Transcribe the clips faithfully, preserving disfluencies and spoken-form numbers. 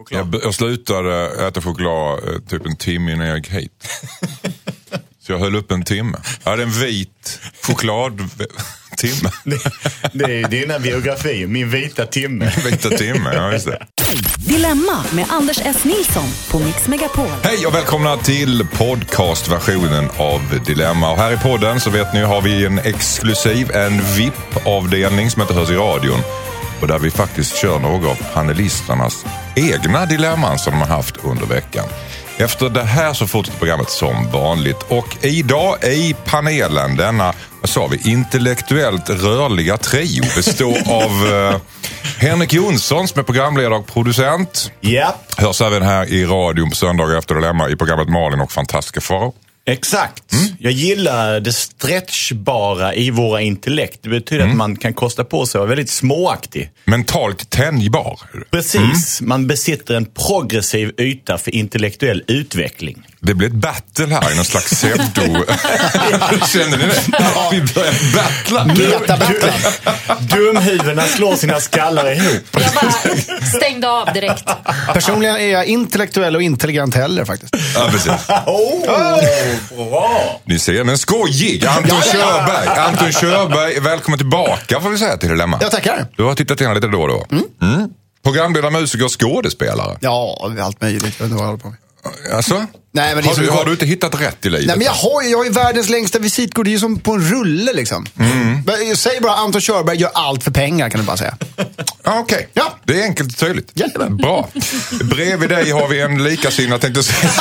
Jag, jag slutade äta choklad typ en timme innan jag gick hit. Så jag höll upp en timme. Jag hade en vit chokladtimme. Det, det är dina biografi, min vita timme. Min vita timme, ja just det. Dilemma med Anders S. Nilsson på Mix Megapol. Hej och välkomna till podcastversionen av Dilemma. Och här i podden så vet ni har vi en exklusiv, en V I P-avdelning som inte hörs i radion. Och där vi faktiskt kör några av panelisternas egna dilemman som de har haft under veckan. Efter det här så fortsätter programmet som vanligt. Och idag i panelen, denna, vad sa vi, intellektuellt rörliga trio består av eh, Henrik Jonsson som är programledare och producent. Ja. Hörs även här i radion på söndagar efter Dilemma i programmet Malin och Fantastiska Farao. Exakt. Mm. Jag gillar det stretchbara i våra intellekt. Det betyder mm. att man kan kosta på sig och vara väldigt småaktig. Mentalt tänjbar. Precis. Mm. Man besitter en progressiv yta för intellektuell utveckling. Det blir ett battle här i någon slags pseudo. Känner ni det? Ja. Vi börjar battla. Dum, dumhuvudena slår sina skallar ihop. Jag bara stängde av direkt. Personligen är jag intellektuell och intelligent heller faktiskt. Ja, precis. Oh, bra. Ni ser, men skojig. Anton ja, ja. Körberg. Anton Körberg, välkommen tillbaka får vi säga till Dilemma. Jag tackar. Du har tittat in lite då och då. Mm. Mm. Programledare, musiker och skådespelare. Ja, allt möjligt. Jag vet inte vad jag håller på med. Alltså? Nej, men har, du, har... har du inte hittat rätt i livet? Nej, men jag har, jag har ju världens längsta visitkort. Det är ju som på en rulle liksom. Mm. Jag säger bara Anton Körberg gör allt för pengar, kan du bara säga. Ja, okej. Okay. Ja. Det är enkelt och tydligt. Jättebra. Bra. Bredvid dig har vi en likasinnad, tänkte säga.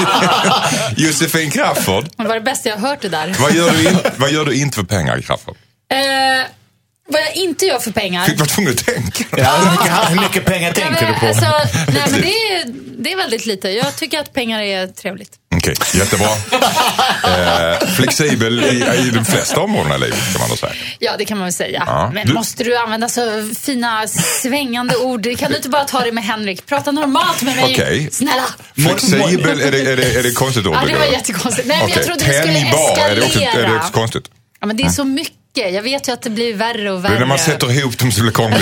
Josefin Crafoord. Det var det bästa jag har hört det där. Vad gör du, in, vad gör du inte för pengar, Crafoord? Eh... Vad jag inte gör för pengar. Fick vara tvungen att tänka. Ja, hur, mycket, hur mycket pengar tänker nej, men, du på? Alltså, nej, men det är, det är väldigt lite. Jag tycker att pengar är trevligt. Okej, okay, jättebra. eh, flexibel i, i de flesta områden i livet, kan man då säga. Ja, det kan man väl säga. Ja, men du... måste du använda så fina svängande ord? Kan du inte bara ta det med Henrik? Prata normalt med mig. Okay. Snälla. Flexibel, är det, är det, är det konstigt ord? Ja, det var jättekonstigt. Nej, men okay. jag trodde det skulle eskalera. Är det också, är det också konstigt? Ja, men det är så mycket. Jag vet ju att det blir värre och värre. Det är när man sätter ihop dem så blir det krångligt.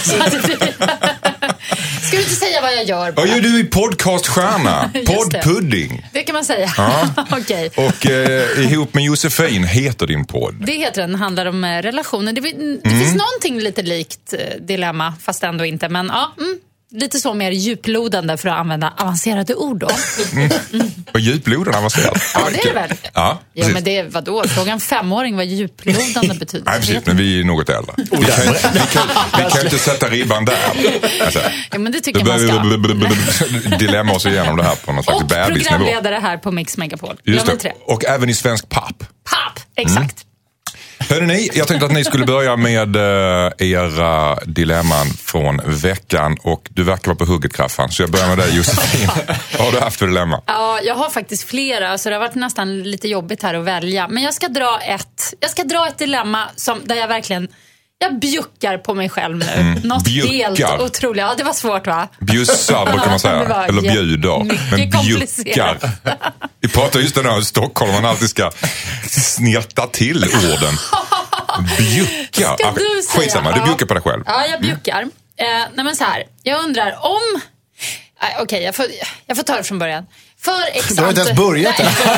Ska du inte säga vad jag gör? Vad gör du i podcaststjärna? Poddpudding. Det kan man säga. Ja. Okay. Och eh, ihop med Josefin heter din podd. Det heter den, handlar om eh, relationer. Det, det mm. finns någonting lite likt eh, Dilemma, fast ändå inte. Men ja, mm, lite så mer djuplodande för att använda avancerade ord då. Mm. Mm. Och djuplodande avancerad? Ja, det är det väl. Ja, ja, men det är vadå? Frågan femåring vad djuplodande betyder. Nej, precis, men vi är något äldre. Vi kan, vi kan, vi kan inte sätta ribban där. Alltså, ja, men det tycker man ska. Dilemma oss igenom det här på någon slags och bebisnivå. Och programledare här på Mix Megapol. Just det. Och även i svensk papp. Papp, exakt. Mm. Hörde ni, jag tänkte att ni skulle börja med uh, era dilemman från veckan och du verkar vara på hugget, Kraffan, så jag börjar med dig, Josefin. Vad har du haft för dilemma? Ja, jag har faktiskt flera, så det har varit nästan lite jobbigt här att välja. Men jag ska dra ett, jag ska dra ett dilemma som, där jag verkligen, jag bjuckar på mig själv nu. Mm. Något bjuckar. Helt otroligt. Ja, det var svårt, va? Bjussar brukar man säga. Eller bjuder. Men bjuckar. Vi pratar just den här i Stockholm, man alltid ska snirta till orden. Bjuckar. Ska du säga? Skitsamma, du bjuckar på dig själv. Ja, jag bjuckar. Mm. Eh, nej men så här, jag undrar om... Eh, Okej, okay, jag, får, jag får ta det från början. För exakt... Du har inte ens börjat.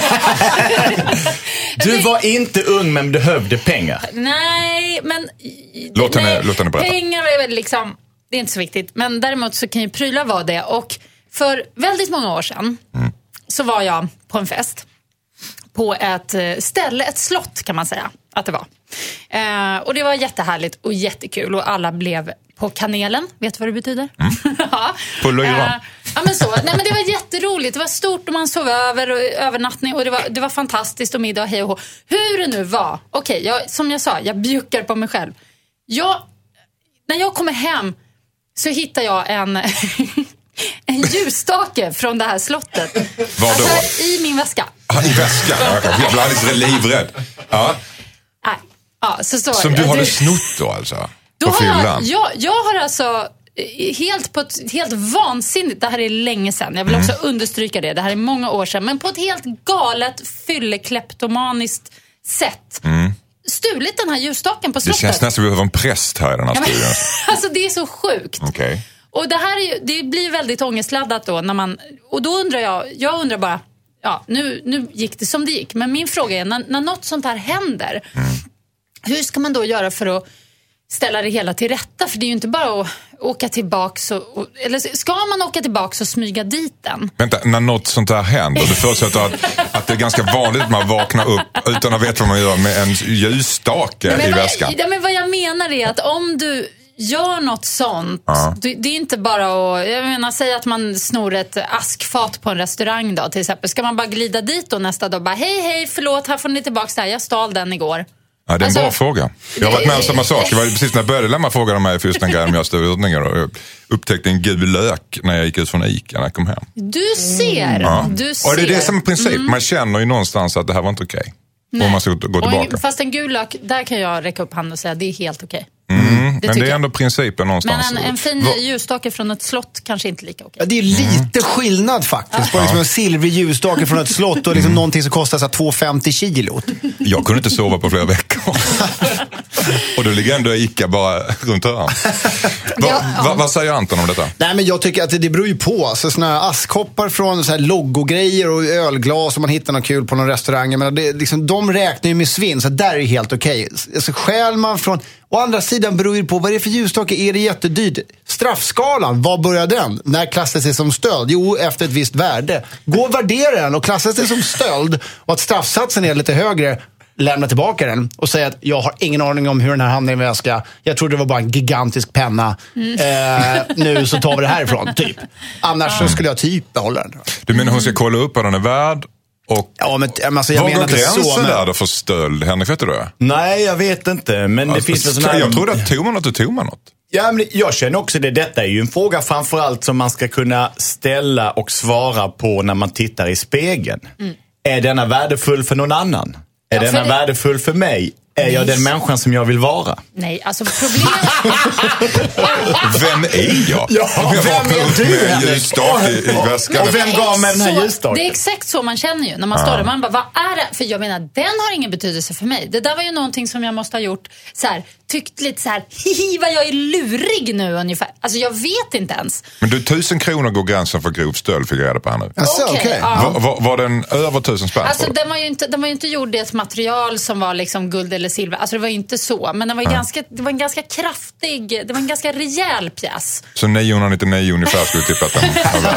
Du var inte ung men behövde pengar. Nej, men... Låt henne, låt henne berätta. Pengar är väl liksom... Det är inte så viktigt. Men däremot så kan ju prylar vara det. Och för väldigt många år sedan mm. så var jag på en fest. På ett ställe, ett slott kan man säga att det var. Eh, och det var jättehärligt och jättekul. Och alla blev på kanelen. Vet du vad det betyder? Mm. Ja. På löjran. Eh, ja, men så. Nej, men det var jätteroligt. Det var stort och man sov över och övernattning. Och det var, det var fantastiskt och middag och hej och hå. Hur det nu var. Okej, okay, som jag sa, jag bjuckar på mig själv. Jag, när jag kommer hem så hittar jag en... en ljusstake från det här slottet. Var då? Alltså, i min väska. Ah, i väskan? Jag blir alldeles livrädd. Ja. Nej. Ja, så så. Som du har du... det snott då alltså? Då på har jag, jag, jag har alltså helt på ett helt vansinnigt, det här är länge sedan, jag vill också mm. understryka det, det här är många år sedan, men på ett helt galet fyllekleptomaniskt sätt mm. stulit den här ljusstaken på slottet. Det känns nästan som vi behöver en präst här i den här ja, studion. Alltså det är så sjukt. Okay. Och det här är ju, det blir väldigt ångestladdat då när man, och då undrar jag, jag undrar bara, ja, nu, nu gick det som det gick. Men min fråga är, när, när något sånt här händer, mm. hur ska man då göra för att ställa det hela till rätta? För det är ju inte bara att åka tillbaks och, och, eller ska man åka tillbaks och smyga dit den? Vänta, när något sånt här händer, du förutsätter att, att det är ganska vanligt att man vaknar upp utan att veta vad man gör med en ljusstake men i vad, väskan. Ja, men vad jag menar är att om du gör något sånt, ja. det, det är inte bara att, jag menar, säga att man snor ett askfat på en restaurang då till exempel. Ska man bara glida dit och nästa dag bara, hej hej, förlåt, här får ni tillbaka där, jag stal den igår. Ja, det är en alltså, bra fråga. Jag har varit med om samma sak. Det var precis när jag började lämna frågan om mig för just den grejen med jag stod utningar och jag upptäckte en gul lök när jag gick ut från Ica när jag kom hem. Du ser, ja. du ser. Och det är det som är princip. Mm. Man känner ju någonstans att det här var inte okej. Om man ska gå tillbaka. En, fast en gul lök, där kan jag räcka upp handen och säga att det är helt okej. Mm, det men det är ändå principen någonstans. Men en, en fin Va- ljusstake från ett slott kanske inte lika okej. Ja, det är lite mm. skillnad faktiskt på liksom en silvrig ljusstake från ett slott och liksom mm. någonting som kostar så två femtio kilot. Jag kunde inte sova på flera veckor. Och då ligger ändå Ica bara runt hörn. Va, ja, ja. va, vad säger Anton om detta? Nej, men jag tycker att det, det beror ju på. Alltså, såna här askkoppar från så här logogrejer och ölglas och man hittar något kul på någon restaurang. Men det, liksom, de räknar ju med svinn, så där är det helt okej. Alltså, stjäl man från... Å andra sidan beror det på, vad är det för ljusstake? Är det jättedyrt? Straffskalan, vad börjar den? När klassas det som stöld? Jo, efter ett visst värde. Gå och värdera den och klassas det som stöld och att straffsatsen är lite högre, lämna tillbaka den och säga att jag har ingen aning om hur den här hamnar i väska. Jag trodde det var bara en gigantisk penna. Mm. Eh, nu så tar vi det härifrån, typ. Annars ja. så skulle jag typ behålla den. Du menar hon ska kolla upp vad den är värd? Och ja, men, alltså, jag vad menar går gränsen så, men... där då för stöld? Henrik, vet du det? Nej, jag vet inte. Men alltså, det finns en sån här... Jag trodde att tog man något och tog man något. Ja, men jag känner också det. Detta är ju en fråga framförallt som man ska kunna ställa och svara på när man tittar i spegeln. Mm. Är denna värdefull för någon annan? Är ja, denna det... värdefull för mig? Är Nej. jag den människan som jag vill vara? Nej, alltså problemet... Vem är jag? Ja, jag vem är du? Med ljusstake i, i väskan. Och vem gav mig den här ljusstaken? Det är exakt så man känner ju när man ja. står där. Man bara, vad är det? För jag menar, den har ingen betydelse för mig. Det där var ju någonting som jag måste ha gjort så här, tyckt lite så här, hihi vad jag är lurig nu ungefär. Alltså jag vet inte ens. Men du, tusen kronor går gränsen för grov stöld, fick jag reda på här nu. Alltså, okej. Okay. Ja. Var, var, var den över tusen spänn? Alltså den var ju inte, den var ju inte gjord i ett material som var liksom guld eller silver. Alltså det var ju inte så. Men den var, ja. ganska, det var en ganska kraftig, det var en ganska rejäl pjäs. Så niohundranittionio ungefär skulle tippa att den.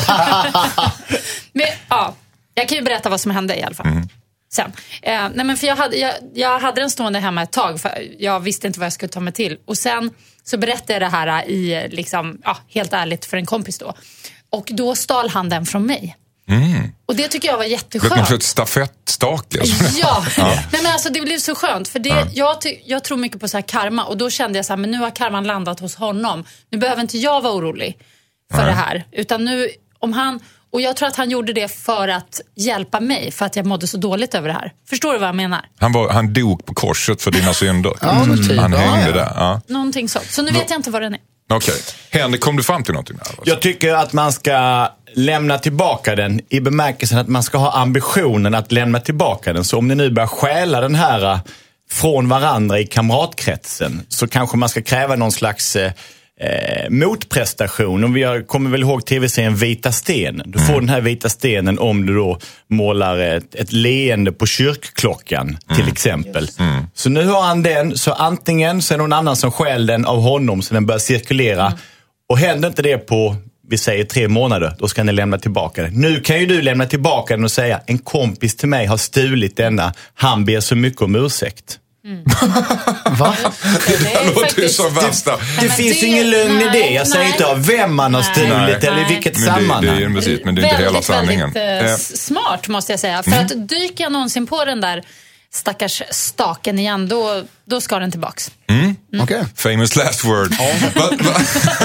Men ja, jag kan ju berätta vad som hände i alla fall. Mm. Sen. Eh, nej men för jag hade, jag, jag hade den stående hemma ett tag för jag visste inte vad jag skulle ta mig till. Och sen så berättade jag det här i, liksom, ja, helt ärligt för en kompis då. Och då stal han den från mig. Mm. Och det tycker jag var jätteskönt. Det är ett stafettstake. Ja, ja. Nej, men alltså det blev så skönt. För det, ja. jag, ty- jag tror mycket på så här karma. Och då kände jag så här, men nu har karman landat hos honom. Nu behöver inte jag vara orolig för Nej. det här. Utan nu, om han... Och jag tror att han gjorde det för att hjälpa mig. För att jag mådde så dåligt över det här. Förstår du vad jag menar? Han, var, han dog på korset för dina synder. Ja, mm. Han hängde ja. där. Ja. Någonting sånt. Så nu vet jag inte vad den är. Okej. Okay. Henrik, kom du fram till någonting där? Jag tycker att man ska lämna tillbaka den i bemärkelsen att man ska ha ambitionen att lämna tillbaka den. Så om ni nu börjar stjäla den här från varandra i kamratkretsen så kanske man ska kräva någon slags... Eh, motprestation. Och vi kommer väl ihåg tv-serien Vita sten. Du får mm. den här vita stenen om du då målar ett, ett leende på kyrkklockan till mm. exempel. Mm. Så nu har han den, så antingen så är det någon annan som stjäl den av honom så den börjar cirkulera. Mm. Och händer inte det på, vi säger tre månader, då ska ni lämna tillbaka den. Nu kan ju du lämna tillbaka den och säga, en kompis till mig har stulit denna, han ber så mycket om ursäkt. Mm. Va? Det, det låter ju som värsta. Det, det finns ju ingen lögn i det. Jag säger nej, inte av vem man har stulit nej, eller i vilket men sammanhang. Det, det är precis, men det är inte väldigt, hela sanningen. Väldigt eh, smart måste jag säga. För mm. att dyker jag någonsin på den där stackars staken igen, då, då ska den tillbaks. Mm. Mm. Okay. Famous last word. va, va,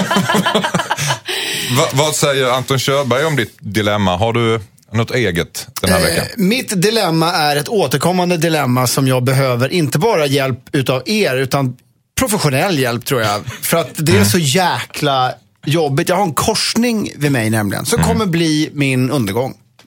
va, vad säger Anton Körberg om ditt dilemma? Har du något eget den här veckan? Eh, mitt dilemma är ett återkommande dilemma som jag behöver inte bara hjälp utav er utan professionell hjälp tror jag. För att det är så jäkla jobbigt. Jag har en korsning vid mig nämligen som mm. kommer bli min undergång.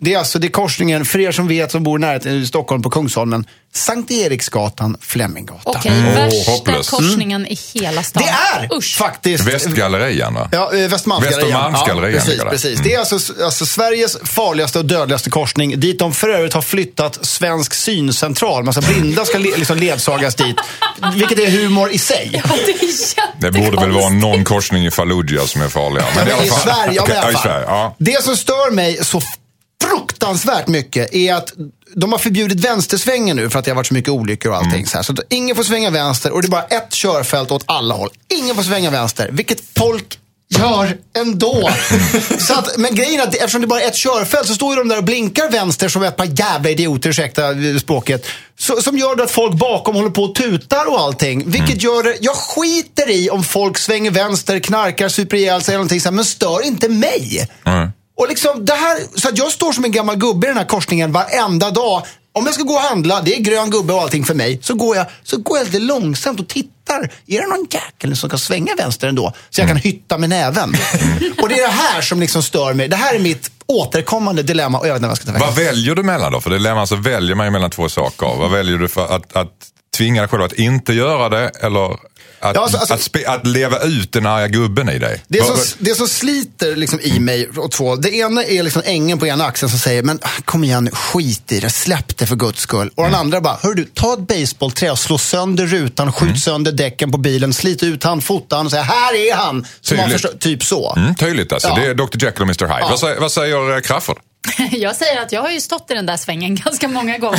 Det är alltså det är korsningen, för er som vet som bor i närheten i Stockholm på Kungsholmen, Sankt Eriksgatan, Fleminggatan. Okej, okay, värsta hopplös. korsningen mm. i hela stan. Det är Usch. faktiskt... Västgallerian, va? Ja, Västmalmsgallerian. Västermalmsgallerian. Ja, precis, precis. Mm. Det är alltså, alltså Sveriges farligaste och dödligaste korsning, dit de för övrigt har flyttat Svensk syncentral. Massa blinda ska le, liksom ledsagas dit. Vilket är humor i sig. Ja, det, är det borde väl vara någon korsning i Fallujah som är farligare. Men, men i, i Sverige, ja, okay, ja, i Sverige, ja. Det som stör mig så fruktansvärt mycket är att de har förbjudit vänstersvängen nu för att det har varit så mycket olyckor och allting. Mm. Så, här. Så att ingen får svänga vänster och det är bara ett körfält åt alla håll. Ingen får svänga vänster, vilket folk gör ändå. Så att, men grejen är att eftersom det bara är ett körfält så står ju de där och blinkar vänster som ett par jävla idioter, ursäkta språket, så, som gör det att folk bakom håller på och tutar och allting. Vilket mm. gör det, jag skiter i om folk svänger vänster, knarkar, super ihjäl sig eller någonting så här, men stör inte mig. Mm. Och liksom det här, så att jag står som en gammal gubbe i den här korsningen varenda dag. Om jag ska gå och handla, det är grön gubbe och allting för mig, så går jag, så går jag lite långsamt och tittar. Är det någon jäkel som kan svänga vänster ändå? Så jag kan hytta med näven. Och det är det här som liksom stör mig. Det här är mitt återkommande dilemma och jag vet inte vad jag ska ta vägen. Vad väljer du mellan då? För dilemma så väljer man ju mellan två saker. Vad väljer du för att, att tvinga dig själv att inte göra det eller... Att, ja, alltså, alltså, att, spe, att leva ut den arga gubben i dig. Det som, det som sliter liksom i mig och två. Det ena är liksom ängen på ena axeln som säger, men kom igen, skit i det, släpp det för guds skull. Och mm. den andra bara, hör du, ta ett baseballträ och slå sönder rutan, skjut mm. sönder däcken på bilen, slit ut han, fota han och säga, här är han. Som man förstår, typ så. Mm, tydligt alltså, ja. Det är doktor Jekyll och mister Hyde. Ja. Vad säger, vad säger Crafoord? Jag säger att jag har ju stått i den där svängen ganska många gånger.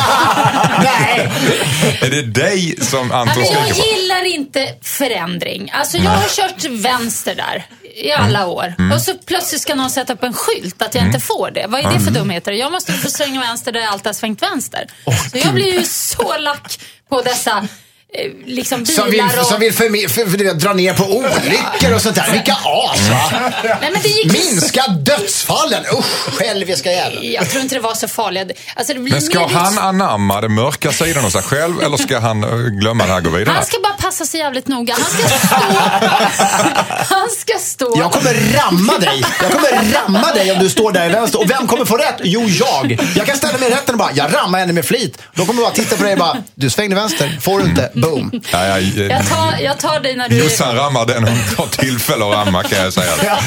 Nej! Är det dig som Anton skriker på? Jag gillar inte förändring. Alltså jag har kört vänster där i alla år. Mm. Och så plötsligt ska någon sätta upp en skylt att jag mm. inte får det. Vad är det för dumheter? Jag måste få svänga vänster där jag alltid har svängt vänster. Oh, så jag blir ju så lack på dessa... liksom bilar som vill, och... som vill för, för, för, för, dra ner på olyckor och sånt där. Vilka as, va? Nej, men det gick... Minska dödsfallen. Usch, själviska jävlar. Jag tror inte det var så farligt. Alltså, det blir men ska han liksom... anamma den mörka sidan av sig själv eller ska han glömma det här och gå vidare? Han ska bara passa sig jävligt noga. Han ska stå... han ska stå... Jag kommer ramma dig. Jag kommer ramma dig om du står där i vänster. Och vem kommer få rätt? Jo, jag. Jag kan ställa mig i rätten och bara, jag rammar henne med flit. Då kommer jag bara titta på dig och bara, du svängde vänster. Får du inte? Boom. Ja, ja, ja. Jag, tar, jag tar dig när du... Jossan rammar den och tar tillfälle att ramma, kan jag säga. Ja.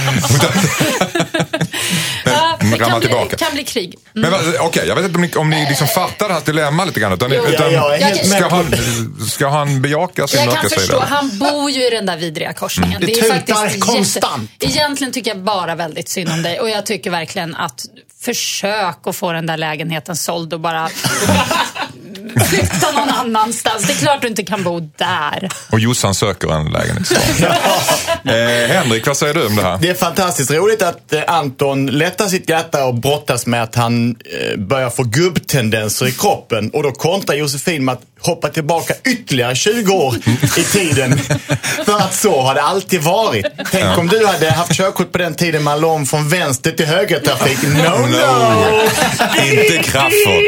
Men, ja, det kan bli, tillbaka. kan bli krig. Mm. Okej, okay, jag vet inte om ni, om ni liksom fattar det här dilemma lite grann. Utan, jo, utan ja, ja, ska, han, ska han bejaka sin mörka sida? Jag kan förstå, han bor ju i den där vidriga korsningen. Mm. Det, det är faktiskt konstant. Jätte... Egentligen tycker jag bara väldigt synd om dig. Och jag tycker verkligen att försök att få den där lägenheten såld och bara... flytta någon annanstans. Det är klart du inte kan bo där. Och Jossan söker en lägenhet. eh, Henrik, vad säger du om det här? Det är fantastiskt roligt att eh, Anton lättar sitt hjärta och brottas med att han eh, börjar få gubbtendenser i kroppen. Och då kontrar Josefin med att hoppa tillbaka ytterligare tjugo år i tiden. För att så har det alltid varit. Tänk ja. om du hade haft körkort på den tiden man låg om från vänster till högertrafik. No, no! no. Inte Crafoord.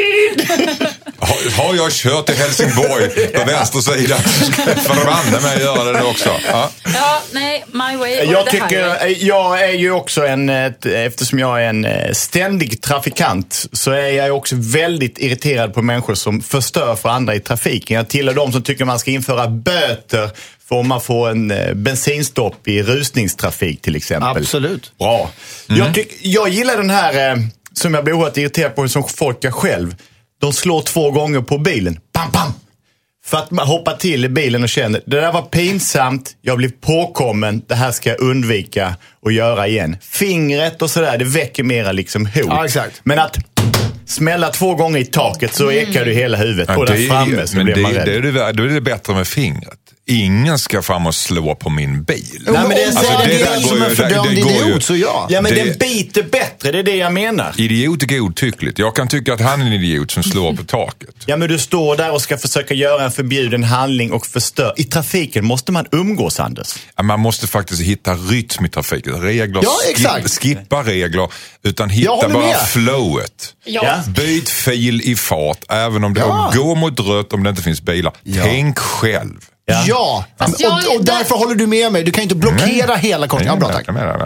Har, har jag kört till Helsingborg på vänster sida så ska jag förvandla mig att göra det också. Ja, ja nej, my way. Jag, tycker, jag är ju också en, eftersom jag är en ständig trafikant så är jag också väldigt irriterad på människor som förstör för andra i trafiken. Jag tillhör de som tycker man ska införa böter för om man får en bensinstopp i rusningstrafik till exempel. Absolut. Bra. Mm. Jag, tyck, jag gillar den här som jag blir oerhört irriterad på som folk jag själv. De slår två gånger på bilen. Pam, pam. För att man hoppar till i bilen och känner, det där var pinsamt, jag blev påkommen, det här ska jag undvika och göra igen. Fingret och sådär, det väcker mera liksom hot. Ja, exakt. Men att smälla två gånger i taket så ekar mm. du hela huvudet. Ja, och där framme så blir man rädd. Det, det, det är det bättre med fingret. Ingen ska fram och slå på min bil. Nej, men det är alltså, det, det, det som en fördömd idiot, så ja. Ja, men det, den biter bättre, det är det jag menar. Idiot är godtyckligt. Jag kan tycka att han är en idiot som slår på taket. Ja, men du står där och ska försöka göra en förbjuden handling och förstör. I trafiken måste man umgås, Anders. Ja, man måste faktiskt hitta rytm i trafiken. Regler, ja, exakt. Skip, skippa regler, utan hitta bara med. flowet. Ja. Byt fil i fart, även om det ja. går mot rött om det inte finns bilar. Ja. Tänk själv. Ja, ja. Och, och därför håller du med mig. Du kan inte blockera mm. hela kortet. Ja, bra, tack.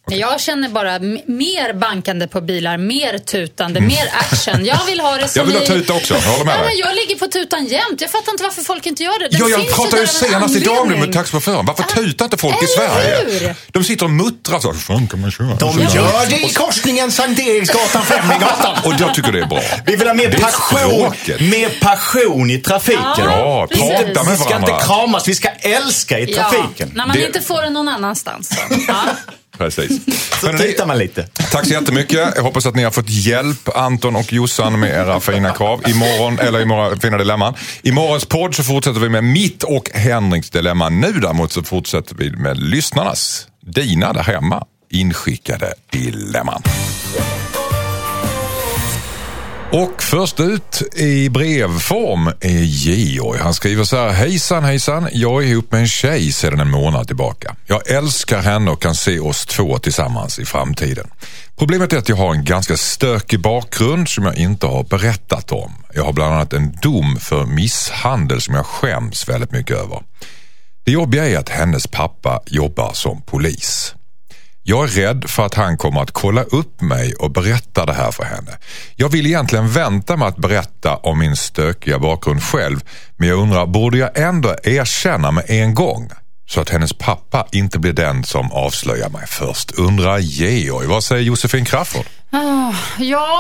Okay. Jag känner bara m- mer bankande på bilar, mer tutande, mm. mer action. Jag vill ha det som Jag vill ha i... tuta också, jag håller med ja, dig. men jag ligger på tutan jämt. Jag fattar inte varför folk inte gör det. Den ja, jag finns pratade ju senast idag med taxichauffören. Varför ah, tutar inte folk i Sverige? De sitter och muttrar så. Fan kan man köra? De gör det i korsningen Sankt Eriksgatan, Främlinggatan. Och jag tycker det är bra. Vi vill ha mer passion, mer passion i trafiken. Ja, prata med varandra. Vi ska inte kramas, vi ska älska i trafiken. Ja, när man det... inte får det någon annanstans. Ja. Precis. Så tittar man lite. Tack så jättemycket. Jag hoppas att ni har fått hjälp, Anton och Jossan, med era fina krav. Imorgon, eller imorgon, fina dilemman. I morgons podd så fortsätter vi med mitt och Henriks dilemma. Nu däremot så fortsätter vi med lyssnarnas, dina där hemma, inskickade dilemman. Och först ut i brevform är Georg. Han skriver så här: hejsan, hejsan. Jag är ihop med en tjej sedan en månad tillbaka. Jag älskar henne och kan se oss två tillsammans i framtiden. Problemet är att jag har en ganska stökig bakgrund som jag inte har berättat om. Jag har bland annat en dom för misshandel som jag skäms väldigt mycket över. Det jobbiga är att hennes pappa jobbar som polis. Jag är rädd för att han kommer att kolla upp mig och berätta det här för henne. Jag vill egentligen vänta med att berätta om min stökiga bakgrund själv, men jag undrar, borde jag ändå erkänna med en gång så att hennes pappa inte blir den som avslöjar mig först? Undrar Georg. Vad säger Josefin Crafoord? Oh, ja...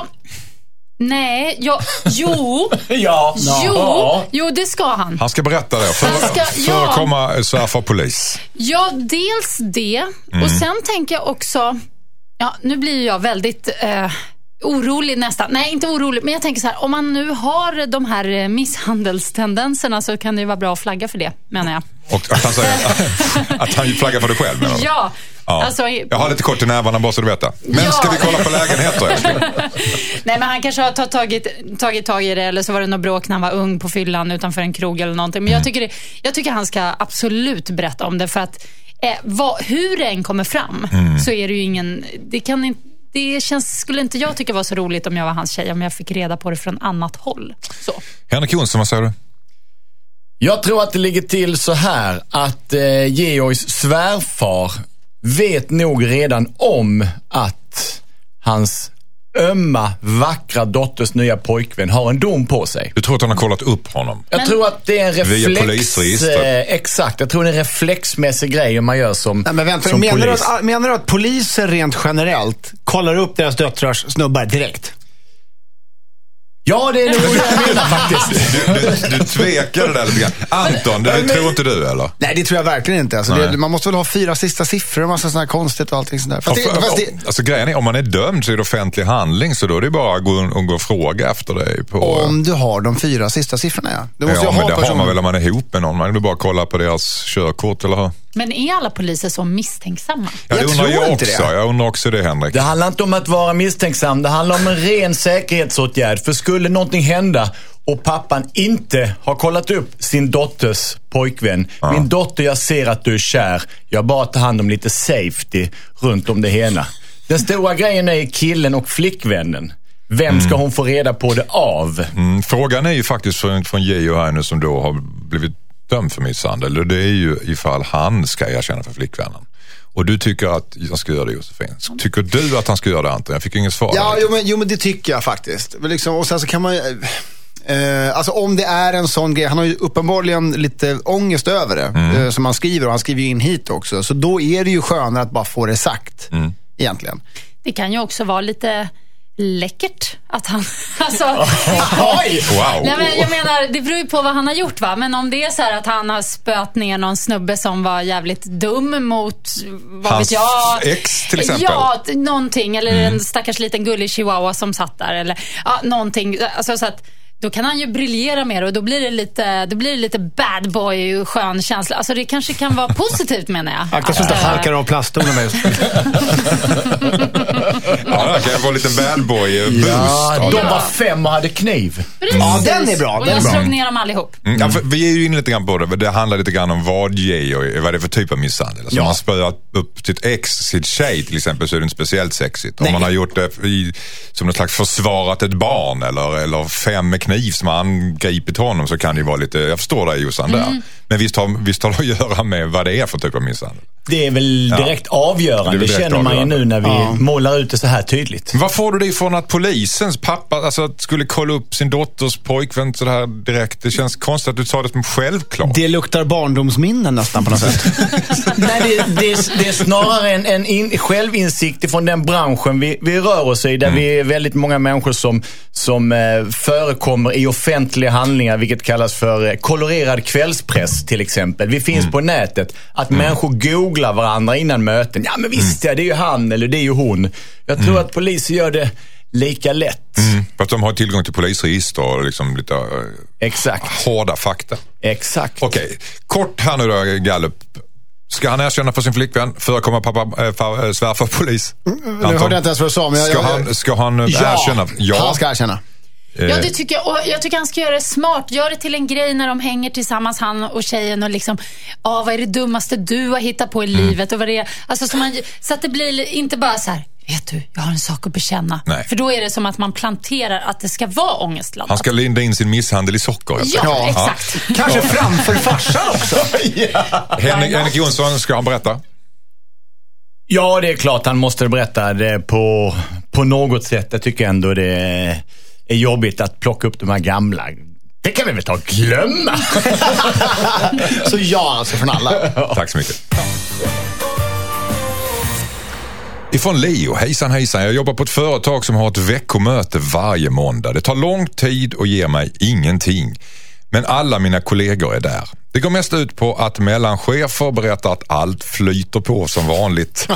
Nej, ja, jo, ja, jo, ja. jo, det ska han. Han ska berätta det för, ska, för ja. att komma så här för polis. Ja, dels det. Mm. Och sen tänker jag också, ja, nu blir jag väldigt eh, orolig nästan. Nej, inte orolig, men jag tänker så här, om man nu har de här misshandelstendenserna så kan det ju vara bra att flagga för det, menar jag. Och att han säger att han flaggar för det själv, menar du? Ja. Ja. Alltså, jag har lite kort i nävarna bara så du vet det. Men ja. Ska vi kolla på lägenheter? Nej, men han kanske har tagit, tagit tag i det, eller så var det något bråk när han var ung på fyllan utanför en krog eller någonting. Men mm. jag, tycker det, jag tycker han ska absolut berätta om det, för att eh, vad, hur det än kommer fram mm. så är det ju ingen, det kan inte, det känns, skulle inte jag tycka var så roligt om jag var hans tjej, om jag fick reda på det från annat håll. Så. Henrik Jonsson, vad säger du? Jag tror att det ligger till så här att eh, Georgs svärfar vet nog redan om att hans ömma, vackra dotters nya pojkvän har en dom på sig. Du tror att han har kollat upp honom? Jag men, tror att det är en reflex. Eh, exakt, jag tror det är en reflexmässig grej man gör som, Nej, men vänta, som menar polis. Du att, menar du att poliser rent generellt kollar upp deras döttrars snubbar direkt? Ja, det är nog det jag menar faktiskt. Du, du, du tvekar det där lite grann. Anton, det men, tror inte du, eller? Nej, det tror jag verkligen inte. Alltså, det, man måste väl ha fyra sista siffror och massa sådana här konstigt och allting sånt där. Fast ja, för, det, fast det, alltså grejen är, om man är dömd så är det offentlig handling, så då är det bara att gå och, gå och fråga efter dig på... Om du har de fyra sista siffrorna, ja. Du måste ja, ju men ha det person... har man väl om man är ihop med någon. Man vill bara kolla på deras körkort, eller hur? Men är alla poliser så misstänksamma? Ja, det jag undrar tror jag inte också. det. Jag undrar också det, Henrik. Det handlar inte om att vara misstänksam. Det handlar om en ren säkerhetsåtgärd. För skulle någonting hända och pappan inte har kollat upp sin dotters pojkvän. Ja. Min dotter, jag ser att du är kär. Jag bara tar hand om lite safety runt om det hela. Den stora grejen är killen och flickvännen. Vem ska mm. hon få reda på det av? Mm. Frågan är ju faktiskt från, från Geo här nu, som då har blivit dömd för misshandel. Och det är ju ifall han ska erkänna för flickvännen. Och du tycker att han ska göra det, Josefin. Tycker du att han ska göra det, Anton? Jag fick ingen svar. Ja, jo men, jo, men det tycker jag faktiskt. Liksom, och sen så kan man eh, alltså om det är en sån grej, han har ju uppenbarligen lite ångest över det, mm. eh, som han skriver, och han skriver ju in hit också. Så då är det ju skönare att bara få det sagt, mm. egentligen. Det kan ju också vara lite läckert att han, alltså, oj, wow. Nej, men jag menar, det beror ju på vad han har gjort, va? Men om det är så här att han har spöat ner någon snubbe som var jävligt dum mot, vad hans vet jag, ex till exempel. Ja, någonting, eller mm. en stackars liten gullig chihuahua som satt där, eller ja, någonting, alltså så att då kan han ju briljera mer, och då blir det lite, då blir det lite bad boy och skön känsla. Alltså det kanske kan vara positivt, menar jag. Han kanske inte halkar av plaststolen med just. Ja, det kan vara lite bad boy boost. Ja, de var fem och hade kniv. Precis. Ja, den är bra. Och den jag är bra. slog ner dem allihop. Mm. Ja, för vi är ju inne lite grann på det. Det handlar lite grann om vad Geo, vad det är för typ av misshandel. Alltså, ja. Om man spöar upp sitt ex, sitt tjej till exempel, så är det inte speciellt sexigt. Nej. Om man har gjort det i, som något slags försvarat ett barn, eller, eller fem med kniv som har angripit honom, så kan det ju vara lite, jag förstår dig, Jossan, där. Mm. Men visst har, visst har det att göra med vad det är för typ av misshandel. Det är väl direkt ja. avgörande. Det, direkt det känner man ju nu när vi ja. målar ut det så här tydligt. Vad får du det ifrån att polisens pappa alltså, skulle kolla upp sin dotters pojkvän så här direkt? Det känns konstigt att du sa det som självklart. Det luktar barndomsminnen nästan på något sätt. Nej, det, det, är, det är snarare en, en in, självinsikt från den branschen vi, vi rör oss i. Där mm. vi är väldigt många människor som, som eh, förekommer i offentliga handlingar, vilket kallas för eh, kolorerad kvällspress till exempel. Vi finns mm. på nätet. Att mm. människor googlar varandra innan möten. Ja, men visst, mm. ja, det är ju han eller det är ju hon. Jag tror mm. att polisen gör det lika lätt. Mm. För att de har tillgång till polisregister och liksom lite uh, Exakt. hårda fakta. Exakt. Okej, okay. Kort här nu då, Gallup. Ska han erkänna för sin flickvän? Förekommer pappa äh, far, svärfar polis? Mm, nu hörde jag inte ens vad du sa, men jag, ska, jag, han, ska han ja, erkänna? Ja, han ska erkänna. Ja, det tycker jag. Och jag tycker han ska göra det smart. Gör det till en grej när de hänger tillsammans, han och tjejen, och liksom, ah, vad är det dummaste du har hittat på i mm. livet? Och vad det är. Alltså, så, man, så att det blir inte bara så här, vet du, jag har en sak att bekänna. Nej. För då är det som att man planterar att det ska vara ångestladdat. Han ska linda in sin misshandel i socker. Ja, ja, exakt. Ja. Kanske framför farsan också. ja. Henrik, Henrik Jonsson, ska han berätta? Ja, det är klart han måste berätta det på, på något sätt. Jag tycker ändå det är jobbigt att plocka upp de här gamla. Det kan vi väl ta och glömma. Så ja, alltså från alla. Tack så mycket. Ifrån Leo, hejsan hejsan. Jag jobbar på ett företag som har ett veckomöte varje måndag. Det tar lång tid och ger mig ingenting. Men alla mina kollegor är där. Det går mest ut på att mellanchefer berättar att allt flyter på som vanligt.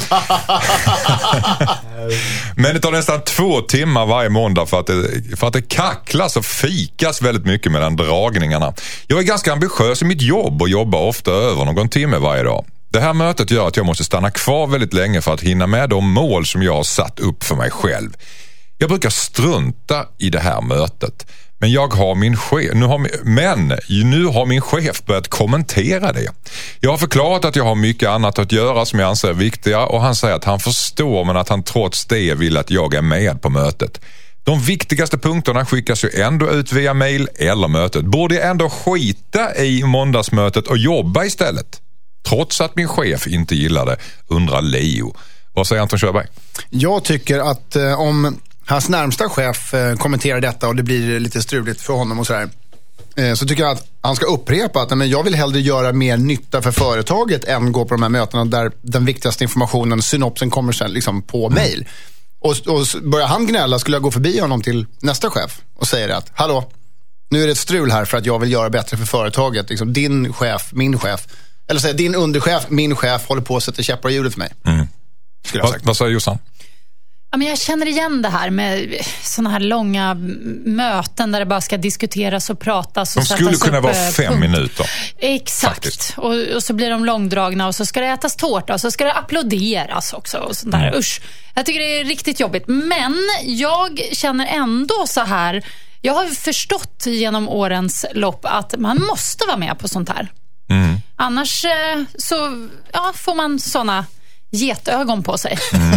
Men det tar nästan två timmar varje måndag för att, det, för att det kacklas och fikas väldigt mycket mellan dragningarna. Jag är ganska ambitiös i mitt jobb och jobbar ofta över någon timme varje dag. Det här mötet gör att jag måste stanna kvar väldigt länge för att hinna med de mål som jag har satt upp för mig själv. Jag brukar strunta i det här mötet. Men jag har min chef, nu har, men nu har min chef börjat kommentera det. Jag har förklarat att jag har mycket annat att göra som jag anser är viktiga, och han säger att han förstår, men att han trots det vill att jag är med på mötet. De viktigaste punkterna skickas ju ändå ut via mail eller mötet. Borde jag ändå skita i måndagsmötet och jobba istället? Trots att min chef inte gillar det, undrar Leo. Vad säger Anton Körberg? Jag tycker att eh, om hans närmsta chef eh, kommenterar detta och det blir lite struligt för honom och sådär, eh, så tycker jag att han ska upprepa att men jag vill hellre göra mer nytta för företaget än gå på de här mötena där den viktigaste informationen, synopsen, kommer sen liksom på mm. mail. Och, och börjar han gnälla, skulle jag gå förbi honom till nästa chef och säga att hallå, nu är det ett strul här för att jag vill göra bättre för företaget. Liksom, din chef, min chef, eller säga din underchef, min chef håller på att sätta käppar i hjulet för mig. Mm. Va, vad säger Jossan? Ja, men jag känner igen det här med såna här långa möten där det bara ska diskuteras och pratas. Och de skulle kunna upp, vara fem punkt. minuter. Exakt. Och, och så blir de långdragna och så ska det ätas tårta och så ska det applåderas också. Och sånt där. Mm. Usch. Jag tycker det är riktigt jobbigt. Men jag känner ändå så här. Jag har förstått genom årens lopp att man måste vara med på sånt här. Mm. Annars så ja, får man såna getögon på sig. Mm.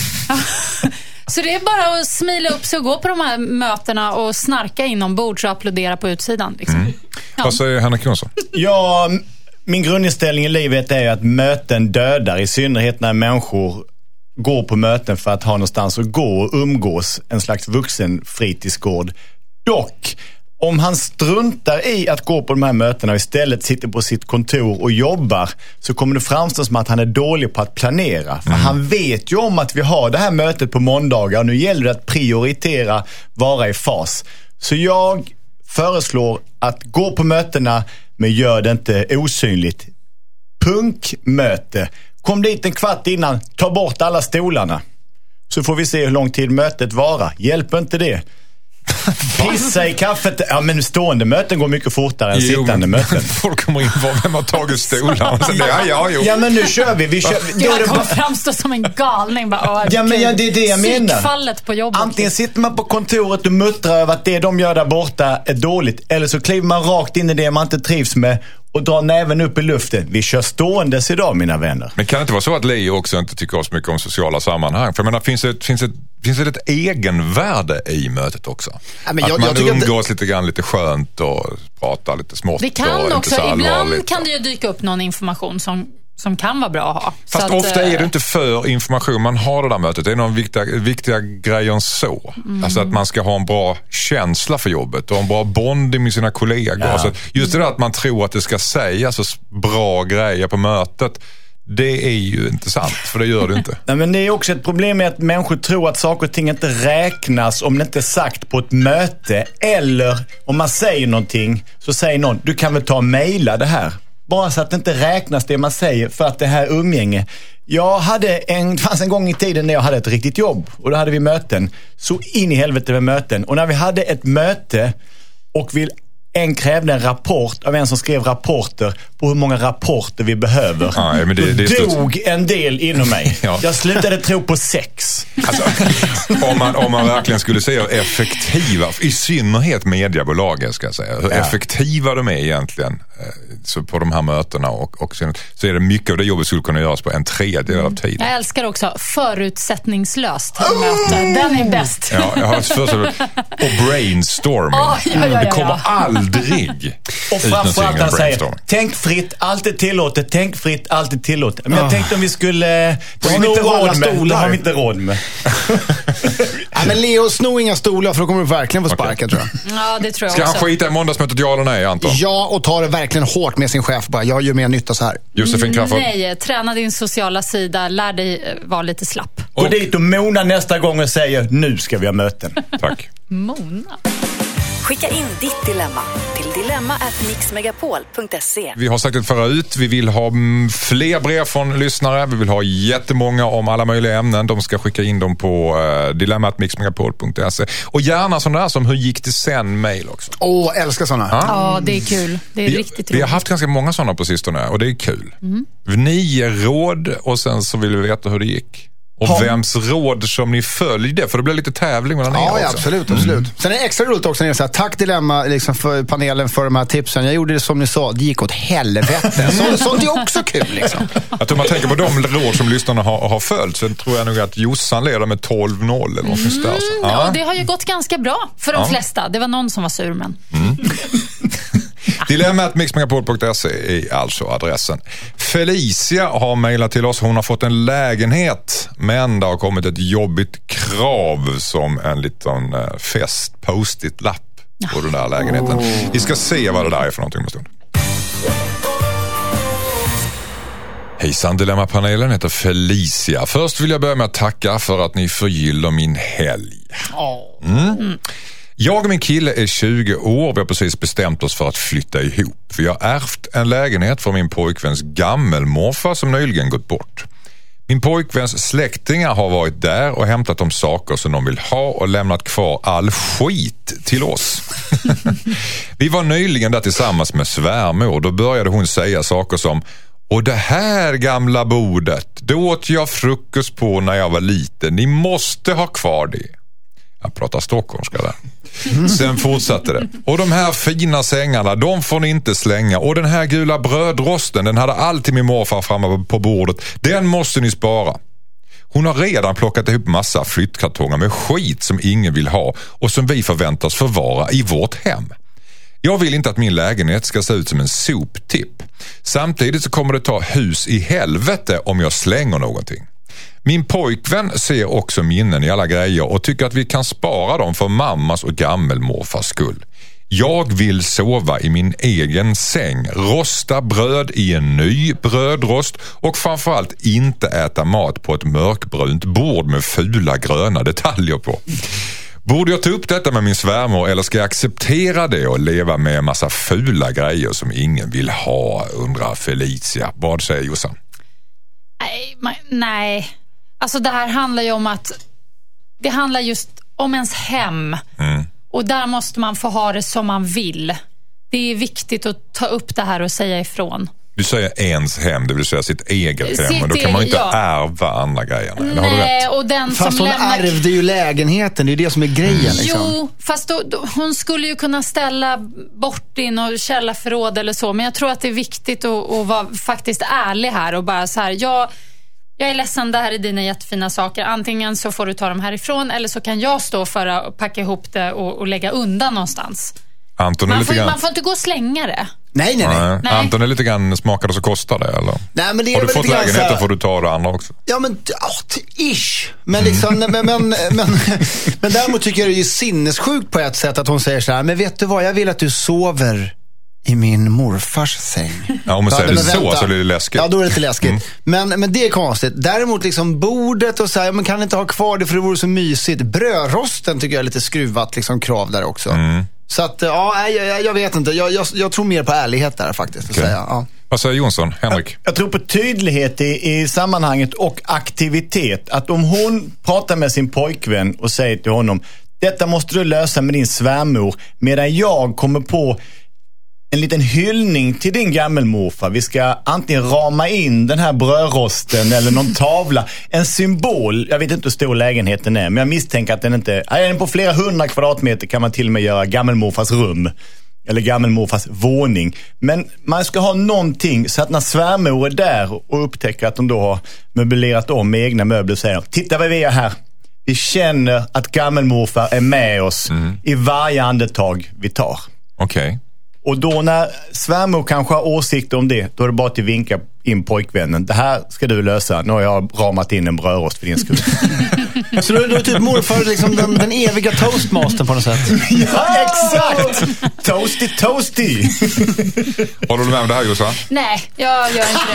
Så det är bara att smila upp sig och gå på de här mötena och snarka inombords och applådera på utsidan. Liksom. Mm. Ja. Vad säger Henrik Jonsson? Ja, min grundinställning i livet är att möten dödar, i synnerhet när människor går på möten för att ha någonstans att gå och umgås, en slags vuxen fritidsgård. Dock, om han struntar i att gå på de här mötena och istället sitter på sitt kontor och jobbar, så kommer det framstå som att han är dålig på att planera. För mm. han vet ju om att vi har det här mötet på måndagar och nu gäller det att prioritera, vara i fas. Så jag föreslår att gå på mötena, men gör det inte osynligt. Punkmöte. Kom dit en kvart innan, ta bort alla stolarna. Så får vi se hur lång tid mötet vara. Hjälper inte det? Pissa i kaffet. Ja, men stående möten går mycket fortare än jo, sittande möten. Folk kommer in på vem har tagit stolar. Ja, ja, jo. Ja, men nu kör vi. vi kör, jag kommer framstå som en galning. Bara, ja, men ja, det är det jag menar. På jobbet. Antingen sitter man på kontoret och muttrar över att det de gör där borta är dåligt. Eller så kliver man rakt in i det man inte trivs med och drar näven upp i luften. Vi kör ståendes idag, mina vänner. Men kan det inte vara så att Leo också inte tycker så mycket om sociala sammanhang? För jag menar, finns det, finns det finns det ett egenvärde i mötet också. Ja, men jag, att man jag tycker umgås att... lite grann, lite skönt och pratar lite smått. Det kan och också, inte så ibland kan det ju dyka upp någon information som, som kan vara bra att ha. Fast så ofta att, är det inte för information man har det där mötet. Det är någon viktiga, viktiga grejer än så. Mm. Alltså att man ska ha en bra känsla för jobbet och en bra bonding med sina kollegor. Ja. Så just det där att man tror att det ska sägas så bra grejer på mötet, det är ju inte sant, för det gör det inte. Nej, men det är också ett problem med att människor tror att saker och ting inte räknas om det inte är sagt på ett möte. Eller om man säger någonting så säger någon, du kan väl ta och mejla det här. Bara så att det inte räknas det man säger för att det här umgänge. Jag hade en, det fanns en gång i tiden när jag hade ett riktigt jobb och då hade vi möten. Så in i helvete med möten. Och när vi hade ett möte och vi en krävde en rapport av en som skrev rapporter på hur många rapporter vi behöver. Ja, men det, det Då dog en del inom mig. Ja. Jag slutade tro på sex. Alltså, om, man, om man verkligen skulle se hur effektiva, i synnerhet mediebolagen ska jag säga, hur ja. effektiva de är egentligen så på de här mötena och, och så är det mycket av det jobbet skulle kunna göras på en tredjedel mm. av tiden. Jag älskar också förutsättningslöst oh! möte. Den är bäst. Ja, jag har först och brainstorming. Oh, ja, ja, ja. Det kommer aldrig. Och framförallt han säger, tänk fritt, allt är tillåtet, tänk fritt, allt är tillåtet. Men jag oh. tänkte om vi skulle, det har vi inte råd med. Det har vi inte råd med. Ja, men Leo, sno inga stolar för då kommer du verkligen få sparka, okay. tror jag. Ja, det tror jag Ska också. han skita i måndagsmötet, ja eller nej, Anton? Ja, och ta det verkligen hårt med sin chef. Bara, jag gör mer nytta så här. Josefin Crafoord. Nej, träna din sociala sida, lär dig vara lite slapp. Gå dit och Mona nästa gång och säger, nu ska vi ha möten. Tack. Mona. Skicka in ditt dilemma till dilemma at mixmegapol punkt se. Vi har sagt det förut, vi vill ha fler brev från lyssnare. Vi vill ha jättemånga om alla möjliga ämnen. De ska skicka in dem på uh, dilemma at mixmegapol punkt se. Och gärna sådana där som hur gick det sen mail också. Åh, oh, älskar sådana. Ja, ja, det är kul. Det är vi, riktigt roligt. Vi har haft ganska många sådana på sistone och det är kul. Mm. Ni ger råd och sen så vill vi veta hur det gick. Och ha. vems råd som ni följde, för det blir lite tävling mellan ja, er också. Ja, absolut, absolut. Mm. Sen är det extra roligt också när jag säger tack Dilemma liksom för panelen för de här tipsen. Jag gjorde det som ni sa, det gick åt helvete. Så, sånt är också kul liksom. Att om man tänker på de råd som lyssnarna har, har följt, så tror jag nog att Jossan leder med tolv noll eller något mm, där. Så. Ja, det har ju gått ganska bra för de ja. flesta. Det var någon som var sur, men... Mm. dilemma at mixmegapol punkt se är alltså adressen. Felicia har mejlat till oss. Hon har fått en lägenhet, men det har kommit ett jobbigt krav som en liten fest post-it-lapp på den där lägenheten. Oh. Vi ska se vad det där är för någonting om en stund. Hejsan, Dilemma-panelen heter Felicia. Först vill jag börja med att tacka för att ni förgyller min helg. Mm. Jag och min kille är tjugo år. Vi har precis bestämt oss för att flytta ihop. Vi har ärvt en lägenhet från min pojkväns gammelmorfar som nyligen gått bort. Min pojkväns släktingar har varit där och hämtat de saker som de vill ha och lämnat kvar all skit till oss. Vi var nyligen där tillsammans med svärmor. Då började hon säga saker som: och det här gamla bordet, då åt jag frukost på när jag var liten. Ni måste ha kvar det. Jag pratar stockholmska där. Sen fortsatte det. Och de här fina sängarna, de får ni inte slänga. Och den här gula brödrosten, den hade alltid min morfar framme på bordet. Den måste ni spara. Hon har redan plockat ihop massa flyttkartonger med skit som ingen vill ha och som vi förväntas förvara i vårt hem. Jag vill inte att min lägenhet ska se ut som en soptipp. Samtidigt så kommer det ta hus i helvete om jag slänger någonting. Min pojkvän ser också minnen i alla grejer och tycker att vi kan spara dem för mammas och gammelmorfars skull. Jag vill sova i min egen säng, rosta bröd i en ny brödrost och framförallt inte äta mat på ett mörkbrunt bord med fula gröna detaljer på. Borde jag ta upp detta med min svärmor eller ska jag acceptera det och leva med en massa fula grejer som ingen vill ha, undrar Felicia. Vad säger Jossan? Nej, man, nej. Alltså det här handlar ju om att det handlar just om ens hem. Mm. Och där måste man få ha det som man vill. Det är viktigt att ta upp det här och säga ifrån. Du säger ens hem, det vill säga sitt eget sitt hem. Men då kan man inte ja. ärva andra grejer. Nej, har du rätt. Och den fast som hon lämnar... ärvde ju lägenheten, det är det som är grejen. Liksom. Jo, fast då, då, hon skulle ju kunna ställa bort in och källarförråd eller så. Men jag tror att det är viktigt att, att vara faktiskt ärlig här och bara så här, jag... jag är ledsen, det här är dina jättefina saker. Antingen så får du ta dem härifrån eller så kan jag stå för att packa ihop det och, och lägga undan någonstans. Anton är man, lite får, grann... man får inte gå och slänga det. Nej, nej, nej. nej. Anton är lite grann smakade så kostar det, eller? Nej, men det är har du väl fått lite grann lägenheten så här... får du ta det andra också. Ja, men oh, ish. Men, liksom, men, men, men, men däremot tycker jag det är ju sinnessjukt på ett sätt att hon säger så här, men vet du vad, jag vill att du sover i min morfars säng. Ja, om man säger ja, det så vänta. så blir det läskigt. Ja, då är det lite läskigt. Mm. Men, men det är konstigt. Däremot liksom bordet och så här, man kan inte ha kvar det för det vore så mysigt. Brödrosten tycker jag är lite skruvat liksom, krav där också. Mm. Så att, ja, jag, jag, jag vet inte. Jag, jag, jag tror mer på ärlighet där faktiskt. Okay. Säga. Ja. Vad säger Jonsson? Henrik? Jag, jag tror på tydlighet i, i sammanhanget och aktivitet. Att om hon pratar med sin pojkvän och säger till honom, detta måste du lösa med din svärmor, medan jag kommer på en liten hyllning till din gammelmorfar. Vi ska antingen rama in den här brödrosten eller någon tavla. En symbol. Jag vet inte hur stor lägenheten är, men jag misstänker att den inte... Är den på flera hundra kvadratmeter kan man till och med göra gammelmorfars rum. Eller gammelmorfars våning. Men man ska ha någonting så att när svärmor är där och upptäcker att de då har möblerat om med egna möbler och säger, titta vad vi är här. Vi känner att gammelmorfar är med oss mm. i varje andetag vi tar. Okej. Okay. Och då när svärmor kanske har åsikter om det, då är det bara att vinka in pojkvännen. Det här ska du lösa. Nu har jag ramat in en brödrost för din skull. Så då är du typ morfar liksom den, den eviga toastmastern på något sätt. Ja, exakt! Toasty, toasty! Håller du med om det här, Jossan? Nej, jag gör inte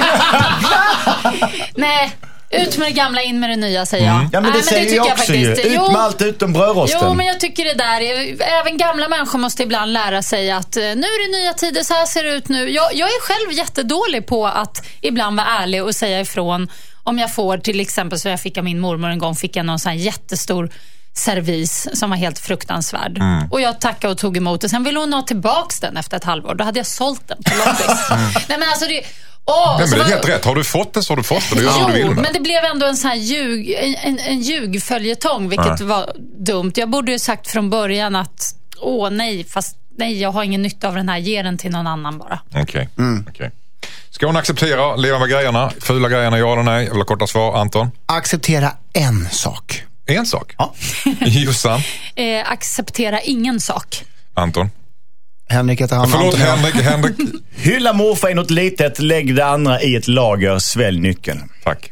det. Nej. Ut med det gamla, in med det nya, säger jag. Mm. Ja, men det, Nej, säger men det jag också jag ju. Ut jo, med allt utom brödrosten. Jo, men jag tycker det där är, även gamla människor måste ibland lära sig att nu är det nya tider, så här ser det ut nu. Jag, jag är själv jättedålig på att ibland vara ärlig och säga ifrån. Om jag får, till exempel, så jag fick av min mormor en gång, fick jag någon sån här jättestor servis som var helt fruktansvärd. Mm. Och jag tackade och tog emot det. Sen ville hon ha tillbaks den efter ett halvår. Då hade jag sålt den på loppis. Mm. Nej, men alltså det... Oh, Nej, men det är var... helt rätt. Har du fått det så har du fått det. Jo, du vill med. Men det blev ändå en sån här ljug, en, en ljugföljetong, vilket ja. var dumt. Jag borde ju sagt från början att åh nej, fast nej, jag har ingen nytta av den här, ge den till någon annan bara. Okej, okay. mm. okay. Ska hon acceptera, leva med grejerna, fula grejerna, ja eller nej? Jag vill ha korta svar, Anton. Acceptera en sak. En sak? Ja. Jossan? Eh, acceptera ingen sak. Anton? Henrik heter han. Förlåt, Henrik, Henrik. Hylla morfar i något litet, lägg det andra i ett lager, svälj nyckeln. Tack.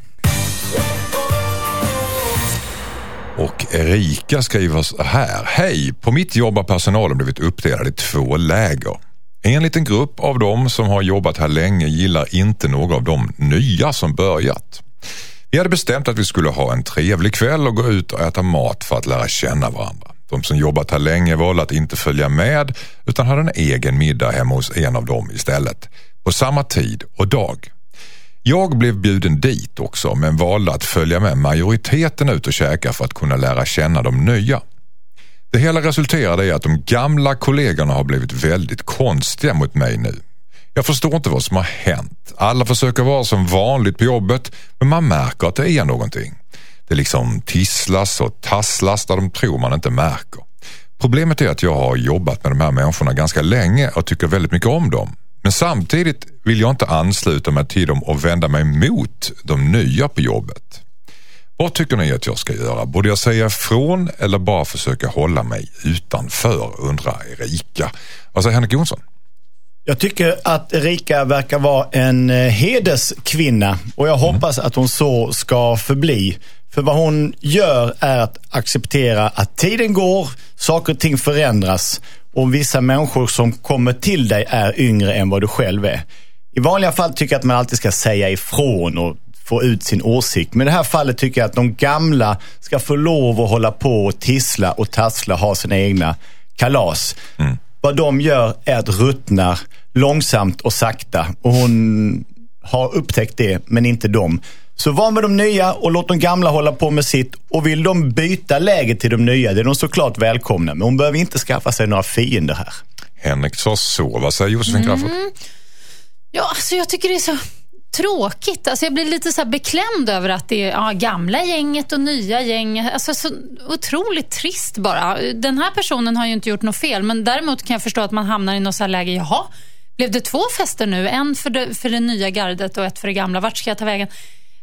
Och Erika skriver så här. Hej, på mitt jobb har personalen blivit uppdelad i två läger. En liten grupp av dem som har jobbat här länge gillar inte några av de nya som börjat. Vi hade bestämt att vi skulle ha en trevlig kväll och gå ut och äta mat för att lära känna varandra. De som jobbat här länge valde att inte följa med utan hade en egen middag hemma hos en av dem istället. På samma tid och dag. Jag blev bjuden dit också men valde att följa med majoriteten ut och käka för att kunna lära känna de nya. Det hela resulterade i att de gamla kollegorna har blivit väldigt konstiga mot mig nu. Jag förstår inte vad som har hänt. Alla försöker vara som vanligt på jobbet men man märker att det är någonting. Det liksom tisslas och tasslas där de tror man inte märker. Problemet är att jag har jobbat med de här människorna ganska länge och tycker väldigt mycket om dem. Men samtidigt vill jag inte ansluta mig till dem och vända mig mot de nya på jobbet. Vad tycker ni att jag ska göra? Borde jag säga ifrån eller bara försöka hålla mig utanför, undrar Erika. Vad säger Henrik Jonsson? Jag tycker att Erika verkar vara en hederskvinna och jag hoppas att hon så ska förbli. För vad hon gör är att acceptera att tiden går, saker och ting förändras och vissa människor som kommer till dig är yngre än vad du själv är. I vanliga fall tycker jag att man alltid ska säga ifrån och få ut sin åsikt. Men i det här fallet tycker jag att de gamla ska få lov att hålla på och tissla och tassla, ha sina egna kalas. Mm. Vad de gör är att ruttna långsamt och sakta. Och hon har upptäckt det, men inte de. Så var med de nya och låt de gamla hålla på med sitt. Och vill de byta läge till de nya, det är de såklart välkomna. Men hon behöver inte skaffa sig några fiender här. Henrik sa så. Vad säger Josefin Crafoord? Mm. Ja, alltså jag tycker det är så tråkigt. Alltså jag blir lite så här beklämd över att det är ja, gamla gänget och nya gänget. Alltså så otroligt trist bara. Den här personen har ju inte gjort något fel, men däremot kan jag förstå att man hamnar i något så här läge. Jaha, blev det två fester nu? En för det, för det nya gardet och ett för det gamla. Vart ska jag ta vägen?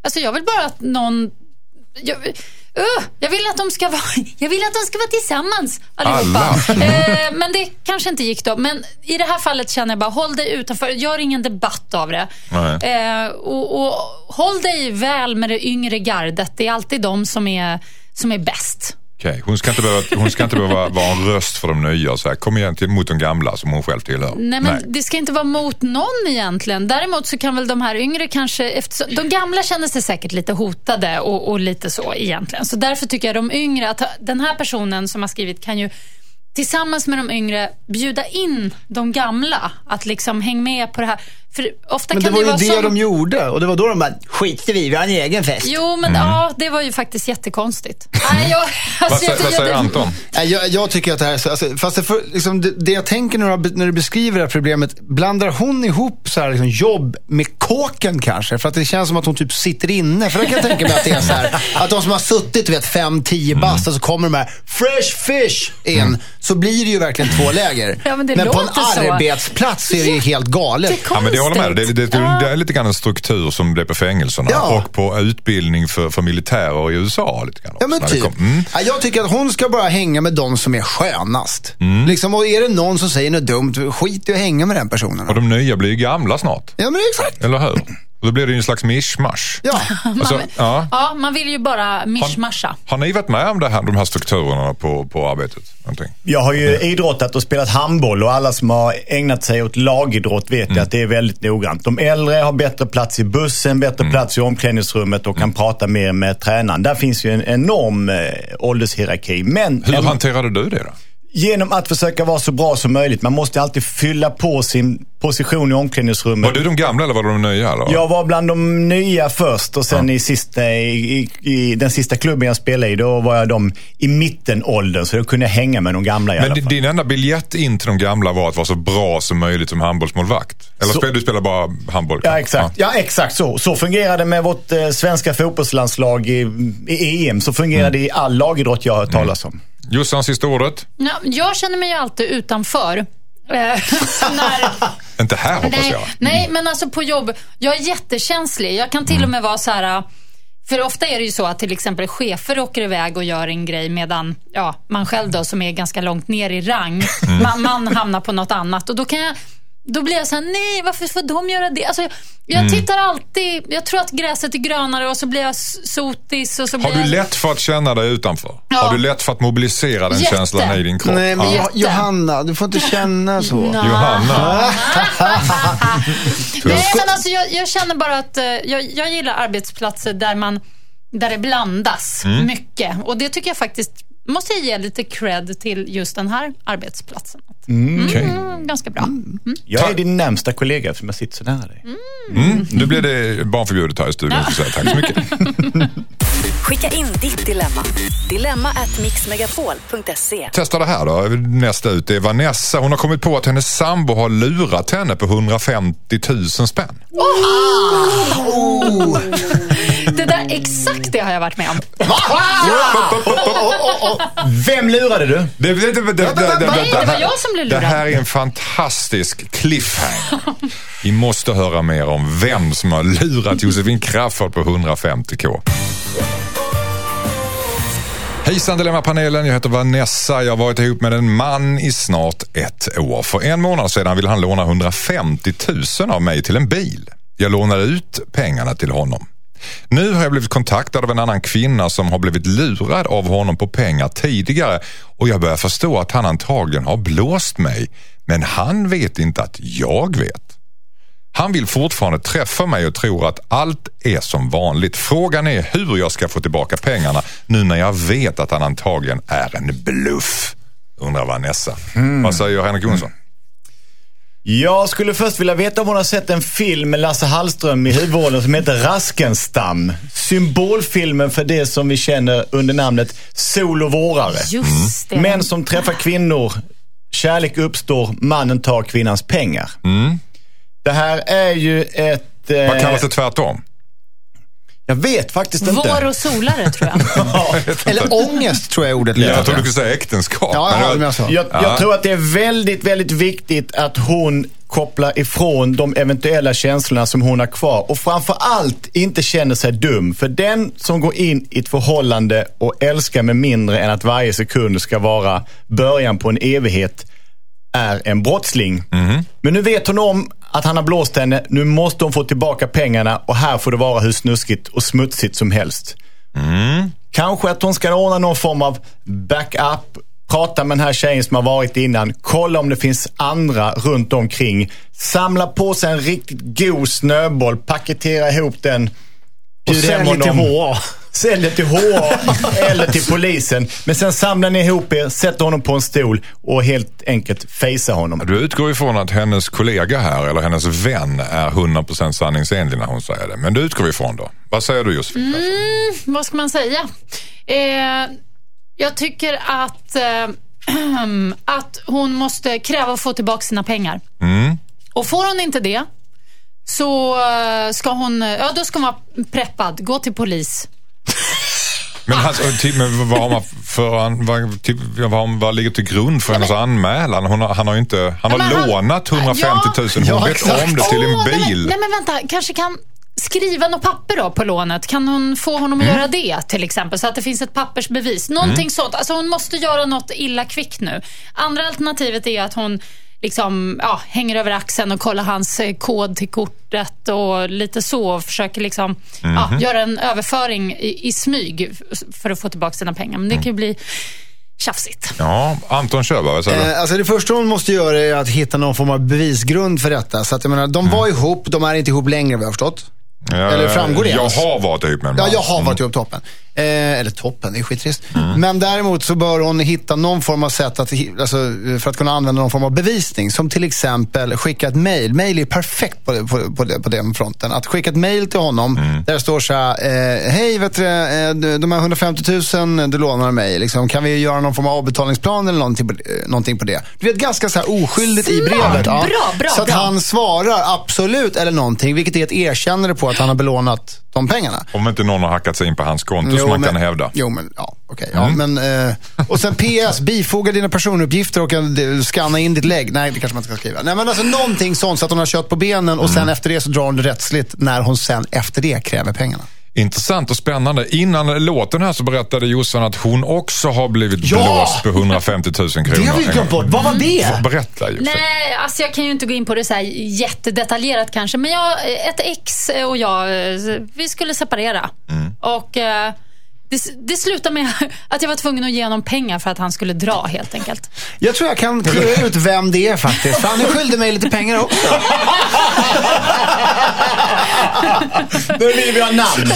Alltså jag vill bara att någon... Jag, uh, jag vill att de ska vara Jag vill att de ska vara tillsammans allihopa. eh, Men det kanske inte gick då. Men i det här fallet känner jag bara, håll dig utanför. Gör ingen debatt av det. eh, och, och håll dig väl med det yngre gardet. Det är alltid de som är, som är bäst. Okay. Hon ska inte behöva, hon ska inte behöva vara en röst för de nya och så här, kom igen till, mot de gamla som hon själv tillhör. Nej, men Nej. Det ska inte vara mot någon egentligen. Däremot så kan väl de här yngre kanske, eftersom, de gamla känner sig säkert lite hotade och, och lite så egentligen. Så därför tycker jag de yngre, att den här personen som har skrivit kan ju tillsammans med de yngre bjuda in de gamla att liksom häng med på det här. För ofta men kan det var det ju vara det som... de gjorde. Och det var då de bara, skiter vi, vi har en egen fest. Jo, men mm. ja, det var ju faktiskt jättekonstigt. Nej, jag, alltså, vad, vad säger det... Anton? Jag, jag tycker att det här är så, alltså, fast det, för, liksom, det, det jag tänker när du, när du beskriver det här problemet, blandar hon ihop så här, liksom, jobb med kåken kanske? För att det känns som att hon typ sitter inne. För då kan jag tänka mig att det är så här, att de som har suttit, vet, fem, tio mm. bast, så kommer de här fresh fish in, mm. så blir det ju verkligen två läger. Ja, men men på en så. arbetsplats så är det ju helt galet. Ja, men det håller med. Det, det, det, det är lite grann en struktur som det är på fängelserna. Ja. Och på utbildning för, för militärer i U S A lite grann. Ja, men typ. Mm. Ja, jag tycker att hon ska bara hänga med de som är skönast. Mm. Liksom, och är det någon som säger något dumt, skit i att hänga med den personen. Och de nya blir ju gamla snart. Ja, men exakt. Eller hur? Och då blir det ju en slags mishmash. Ja. Alltså, man, ja. ja, man vill ju bara mishmasha. Har, har ni varit med om det här, de här strukturerna på, på arbetet? Någonting? Jag har ju idrottat och spelat handboll, och alla som har ägnat sig åt lagidrott vet mm. att det är väldigt noggrant. De äldre har bättre plats i bussen, bättre mm. plats i omklädningsrummet och kan mm. prata mer med tränaren. Där finns ju en enorm eh, åldershierarki. Men, hur äm, hanterade du det då? Genom att försöka vara så bra som möjligt. Man måste alltid fylla på sin position i omklädningsrummet. Var du de gamla eller var du de nya? Eller? Jag var bland de nya först, och sen ja. i, sista, i, i den sista klubben jag spelade i, då var jag de i mittenåldern, så jag kunde hänga med de gamla i Men alla fall. Din enda biljett in till de gamla var att vara så bra som möjligt som handbollsmålvakt? Eller spelade du spelar bara handboll? Ja, exakt. Ja. ja, exakt så. Så fungerade det med vårt eh, svenska fotbollslandslag i, i E M. Så fungerade det mm. i all lagidrott jag har hört talas om. Jossans sista ordet? Ja, jag känner mig ju alltid utanför. när... Inte här hoppas nej, jag. Nej, men alltså på jobb. Jag är jättekänslig. Jag kan till mm. och med vara så här... För ofta är det ju så att till exempel chefer åker iväg och gör en grej, medan ja, man själv då som är ganska långt ner i rang, mm. man, man hamnar på något annat. Och då kan jag... Då blir jag så här, nej, varför får de göra det? Alltså, jag, jag mm. tittar alltid, jag tror att gräset är grönare, och så blir jag sotis. Och så har blir du jag... lätt för att känna dig utanför? Ja. Har du lätt för att mobilisera den Jätte. känslan i din kropp? Nej, men ja. Johanna, du får inte känna så. Nå. Johanna. Nej, men alltså jag, jag känner bara att jag, jag gillar arbetsplatser där man där det blandas mm. mycket. Och det tycker jag faktiskt, måste jag ge lite cred till just den här arbetsplatsen. Mm, okay. mm, ganska bra. Mm. Jag är din närmsta kollega som jag sitter så nära dig. Mm. Mm. Nu blir det barnförbjudet här i studion. Ja. Så tack så mycket. Skicka in ditt dilemma. Dilemma at mixmegapol punkt se. Testa det här då. Nästa ut är Vanessa. Hon har kommit på att hennes sambo har lurat henne på hundrafemtio tusen spänn. Oh! Oh! Det där, exakt det har jag varit med om. Vem lurade du? Det, det, det, det, det, det, det, det, det var jag som blev lurad. Det här är en fantastisk cliffhanger. Vi måste höra mer om vem som har lurat Josefin Crafoord på hundrafemtio k. Hejsan Dilemma-panelen, jag heter Vanessa. Jag har varit ihop med en man i snart ett år. För en månad sedan ville han låna hundrafemtio tusen av mig till en bil. Jag lånade ut pengarna till honom. Nu har jag blivit kontaktad av en annan kvinna som har blivit lurad av honom på pengar tidigare, och jag börjar förstå att han antagligen har blåst mig, men han vet inte att jag vet. Han vill fortfarande träffa mig och tror att allt är som vanligt. Frågan är hur jag ska få tillbaka pengarna nu när jag vet att han antagligen är en bluff. Undrar Vanessa. Mm. Vad säger Henrik Jonsson? Jag skulle först vilja veta om hon har sett en film med Lasse Hallström i huvudrollen som heter Raskenstam. Symbolfilmen för det som vi känner under namnet Sol och vårare. Just det. Män som träffar kvinnor, kärlek uppstår, mannen tar kvinnans pengar. Mm. Det här är ju ett... Eh... Vad kallas det tvärtom? Jag vet faktiskt inte. Vår och solare, tror jag. Eller ångest, tror jag ordet Ja, lite. jag tror du skulle säga äktenskap. Ja, Men ja, det- men jag sa. Jag, Ja. jag tror att det är väldigt, väldigt viktigt att hon kopplar ifrån de eventuella känslorna som hon har kvar. Och framför allt inte känner sig dum. För den som går in i ett förhållande och älskar med mindre än att varje sekund ska vara början på en evighet är en brottsling. Mhm. Men nu vet hon om att han har blåst henne. Nu måste hon få tillbaka pengarna och här får det vara hur snuskigt och smutsigt som helst. Mm. Kanske att hon ska ordna någon form av backup, prata med den här tjejen som har varit innan, kolla om det finns andra runt omkring, samla på sig en riktigt god snöboll, paketera ihop den Och bjud hem sälj till honom. H A. Sälj till H A eller till polisen. Men sen samlar ni ihop er, sätter honom på en stol och helt enkelt fejsar honom. Du utgår ifrån att hennes kollega här, eller hennes vän, är hundra procent sanningsenlig när hon säger det. Men du utgår ifrån då. Vad säger du, Josefin? Mm, vad ska man säga? Eh, jag tycker att, eh, att hon måste kräva att få tillbaka sina pengar. Mm. Och får hon inte det, så eh, ska hon, ja, då ska hon vara preppad. Gå till polis. Men, alltså, till, men vad, har man för, vad, till, vad, vad ligger till grund för hennes anmälan? Hon har, han har ju inte, han har men han- lånat hundrafemtio tusen. Hon Ja, vet exakt. om det till en Åh, nej, bil. men, nej men vänta, kanske kan skriva något papper då på lånet. Kan hon få honom att Mm. göra det till exempel, så att det finns ett pappersbevis? Någonting sånt. Alltså hon måste göra något illa kvickt nu. Andra alternativet är att hon liksom, ja, hänger över axeln och kollar hans eh, kod till kortet och lite så, och försöker liksom, Mhm. ja, göra en överföring i, i smyg för att få tillbaka sina pengar. Men det kan ju bli tjafsigt. Ja, Anton kör bara, vad säger du? Eh, alltså det första hon måste göra är att hitta någon form av bevisgrund för detta. Så att jag menar, de var ihop, de är inte ihop längre, vad jag har förstått. Ja, eller framgår det Jag ens? har varit ihop med en man. Ja, jag har varit ihop toppen. Eh, eller toppen, det är skittrist. Mm. Men däremot så bör hon hitta någon form av sätt att, hi- alltså, för att kunna använda någon form av bevisning. Som till exempel skicka ett mejl. Mejl är perfekt på, på, på, på den fronten. Att skicka ett mejl till honom Mm. där det står så här, eh, hej, vet du, eh, de här hundrafemtio tusen du lånar mig. Liksom, kan vi göra någon form av avbetalningsplan eller någonting på, eh, någonting på det? Du vet, ganska så här oskyldigt i Smart. brevet. Bra, bra, så att bra. han svarar absolut eller någonting, vilket är ett erkännande på att han har belånat de pengarna. Om inte någon har hackat sig in på hans konto som man men, kan hävda. Jo, men ja, okej. Ja, men, eh, och sen P S, bifoga dina personuppgifter och eh, scanna in ditt lägg. Nej, det kanske man inte ska skriva. Nej, men alltså någonting sånt så att hon har kött på benen och sen efter det så drar hon det rättsligt när hon sen efter det kräver pengarna. Intressant och spännande. Innan låten här så berättade Jossan att hon också har blivit Ja! blåst på hundrafemtio tusen kronor. Det har vi glömt bort. Vad var det? Berätta, Jossan. Nej, alltså jag kan ju inte gå in på det så här jättedetaljerat kanske. Men jag, ett ex och jag, vi skulle separera. Och eh, det, det slutade med att jag var tvungen att ge honom pengar för att han skulle dra, helt enkelt. Jag tror jag kan klura ut vem det är faktiskt. För han är skyldig mig lite pengar också. Nu vill vi ha namn.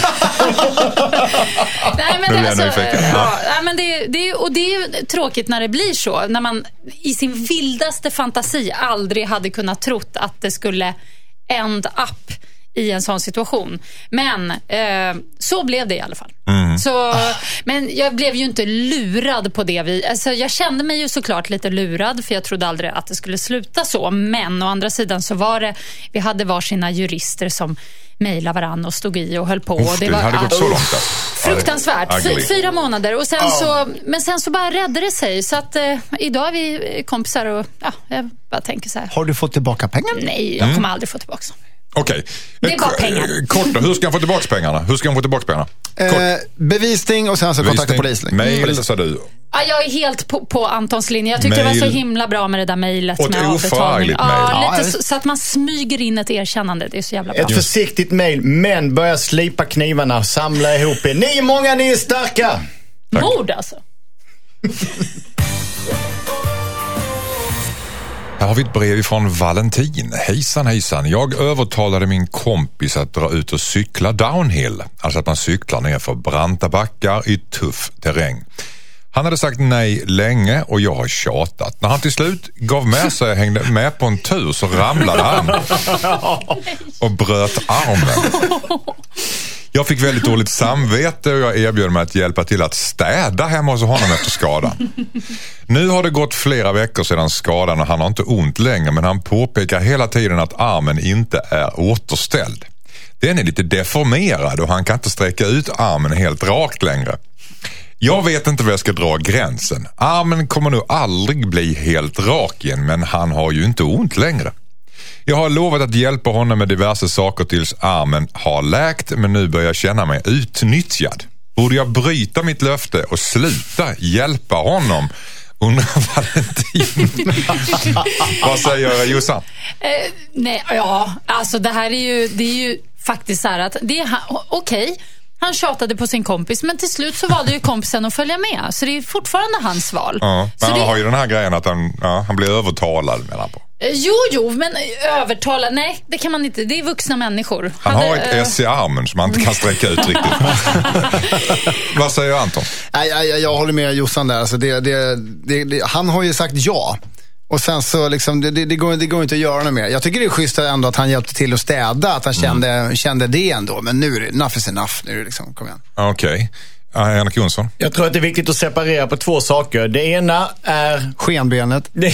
Nej, men Nu det, blir jag alltså, nyfiken. ja, nej, men det, det, och det är ju tråkigt när det blir så. När man i sin vildaste fantasi aldrig hade kunnat trott att det skulle end up i en sån situation. Men eh, så blev det i alla fall. Mm. Så, men jag blev ju inte lurad på det. Vi, alltså, jag kände mig ju såklart lite lurad, för jag trodde aldrig att det skulle sluta så. Men å andra sidan så var det, vi hade varsina jurister som mejlade varann och stod i och höll på. Uff, och det var, hade gått så långt alltså. fruktansvärt. Ugly. Fy, fyra månader. Och sen så, men sen så bara räddade det sig. Så att eh, idag är vi kompisar och ja, jag bara tänker så här. Har du fått tillbaka pengar? Nej, jag kommer aldrig få tillbaka. Okej. Det är bara Eh, pengar. Kort då, hur ska han få tillbaka pengarna? Hur ska han få tillbaka pengarna? Kort. Eh, bevisning och sen så kontakta Bevisning. polisen. Mail, sa du. Ja, jag är helt på, på Antons linje. Jag tyckte det Mail. var så himla bra med det där mejlet Och ett med avbetalning. oförargligt mail. Ja, Ja, lite så, så att man smyger in ett erkännande. Det är så jävla bra. Ett försiktigt mejl, men börja slipa knivarna, samla ihop er. Ni är många, ni är starka. Mord alltså. Här har vi ett brev från Valentin. Hejsan, hejsan. Jag övertalade min kompis att dra ut och cykla downhill. Alltså att man cyklar ner för branta backar i tuff terräng. Han hade sagt nej länge och jag har tjatat. När han till slut gav med sig och hängde med på en tur så ramlade han och bröt armen. Jag fick väldigt dåligt samvete och jag erbjöd mig att hjälpa till att städa hemma hos honom efter skadan. Nu har det gått flera veckor sedan skadan och han har inte ont längre, men han påpekar hela tiden att armen inte är återställd. Den är lite deformerad och han kan inte sträcka ut armen helt rakt längre. Jag vet inte var jag ska dra gränsen. Armen kommer nog aldrig bli helt rak igen, men han har ju inte ont längre. Jag har lovat att hjälpa honom med diverse saker tills armen har läkt, men nu börjar jag känna mig utnyttjad. Borde jag bryta mitt löfte och sluta hjälpa honom? Undrar Valentin. Vad säger Jossan? Eh, nej, ja, alltså det här är ju, det är ju faktiskt så här att det är, okej, okay, han tjatade på sin kompis, men till slut så valde ju kompisen att följa med. Så det är fortfarande hans val. Ja, men han det... har ju den här grejen att han, ja, han blir övertalad menar på. Jo, jo, men övertala, nej, det kan man inte. Det är vuxna människor. Han Hade, har ett äh... S i armen som man inte kan sträcka ut riktigt. Vad säger Anton? Nej, jag, jag håller med Jossan där. Alltså det, det, det, det, han har ju sagt ja. Och sen så liksom, det, det, det, går, det går inte att göra något mer. Jag tycker det är schysst ändå att han hjälpte till att städa. Att han kände, mm. kände det ändå. Men nu är det, enough is enough. Nu är det liksom, kom igen. Okej. Okay. Henrik Jonsson. Jag tror att det är viktigt att separera på två saker. Det ena är... Skenbenet. Det,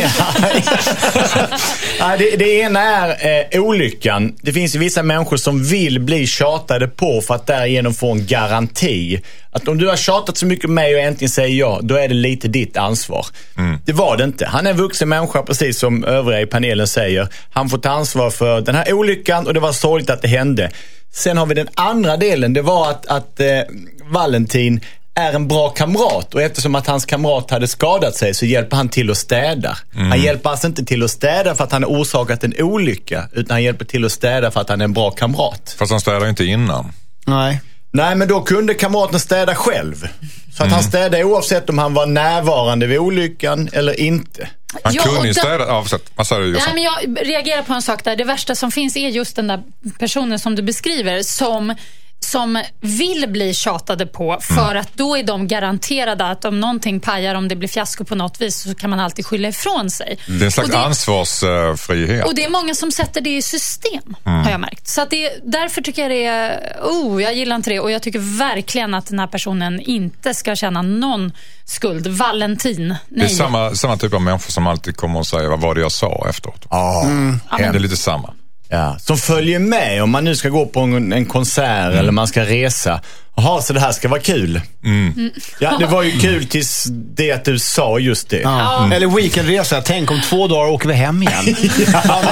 ja, det, det ena är eh, olyckan. Det finns ju vissa människor som vill bli tjatade på för att därigenom få en garanti. Att om du har tjatat så mycket med mig och äntligen säger ja, då är det lite ditt ansvar. Mm. Det var det inte. Han är en vuxen människa, precis som övriga i panelen säger. Han får ta ansvar för den här olyckan och det var sorgligt att det hände. Sen har vi den andra delen. Det var att, att eh, Valentin är en bra kamrat. Och eftersom att hans kamrat hade skadat sig så hjälper han till att städa. Mm. Han hjälper alltså inte till att städa för att han har orsakat en olycka. Utan han hjälper till att städa för att han är en bra kamrat. Fast han städar inte innan. Nej. Nej, men då kunde kamraten städa själv. Så att mm. han städade oavsett om han var närvarande vid olyckan eller inte. Han ja, kunde ju städa avsett. Vad sa du? Nej, men jag reagerar på en sak där. Det värsta som finns är just den där personen som du beskriver som, som vill bli tjatade på för mm. att då är de garanterade att om någonting pajar, om det blir fiasko på något vis, så kan man alltid skylla ifrån sig. Mm. Det är en slags och det, ansvarsfrihet. Och det är många som sätter det i system, mm. har jag märkt. Så att det, därför tycker jag det är... Oh, jag gillar inte det. Och jag tycker verkligen att den här personen inte ska känna någon skuld. Valentin, nej. Det är samma, samma typ av människor som alltid kommer och säger vad var det jag sa efteråt. Ja, mm. Det är lite samma. Ja, som följer med om man nu ska gå på en, en konsert mm. eller man ska resa. Jaha, så det här ska vara kul. Mm. Mm. Ja, det var ju kul tills det att du sa just det. Ja. Mm. Eller weekendresa. Tänk om två dagar åker vi hem igen. ja,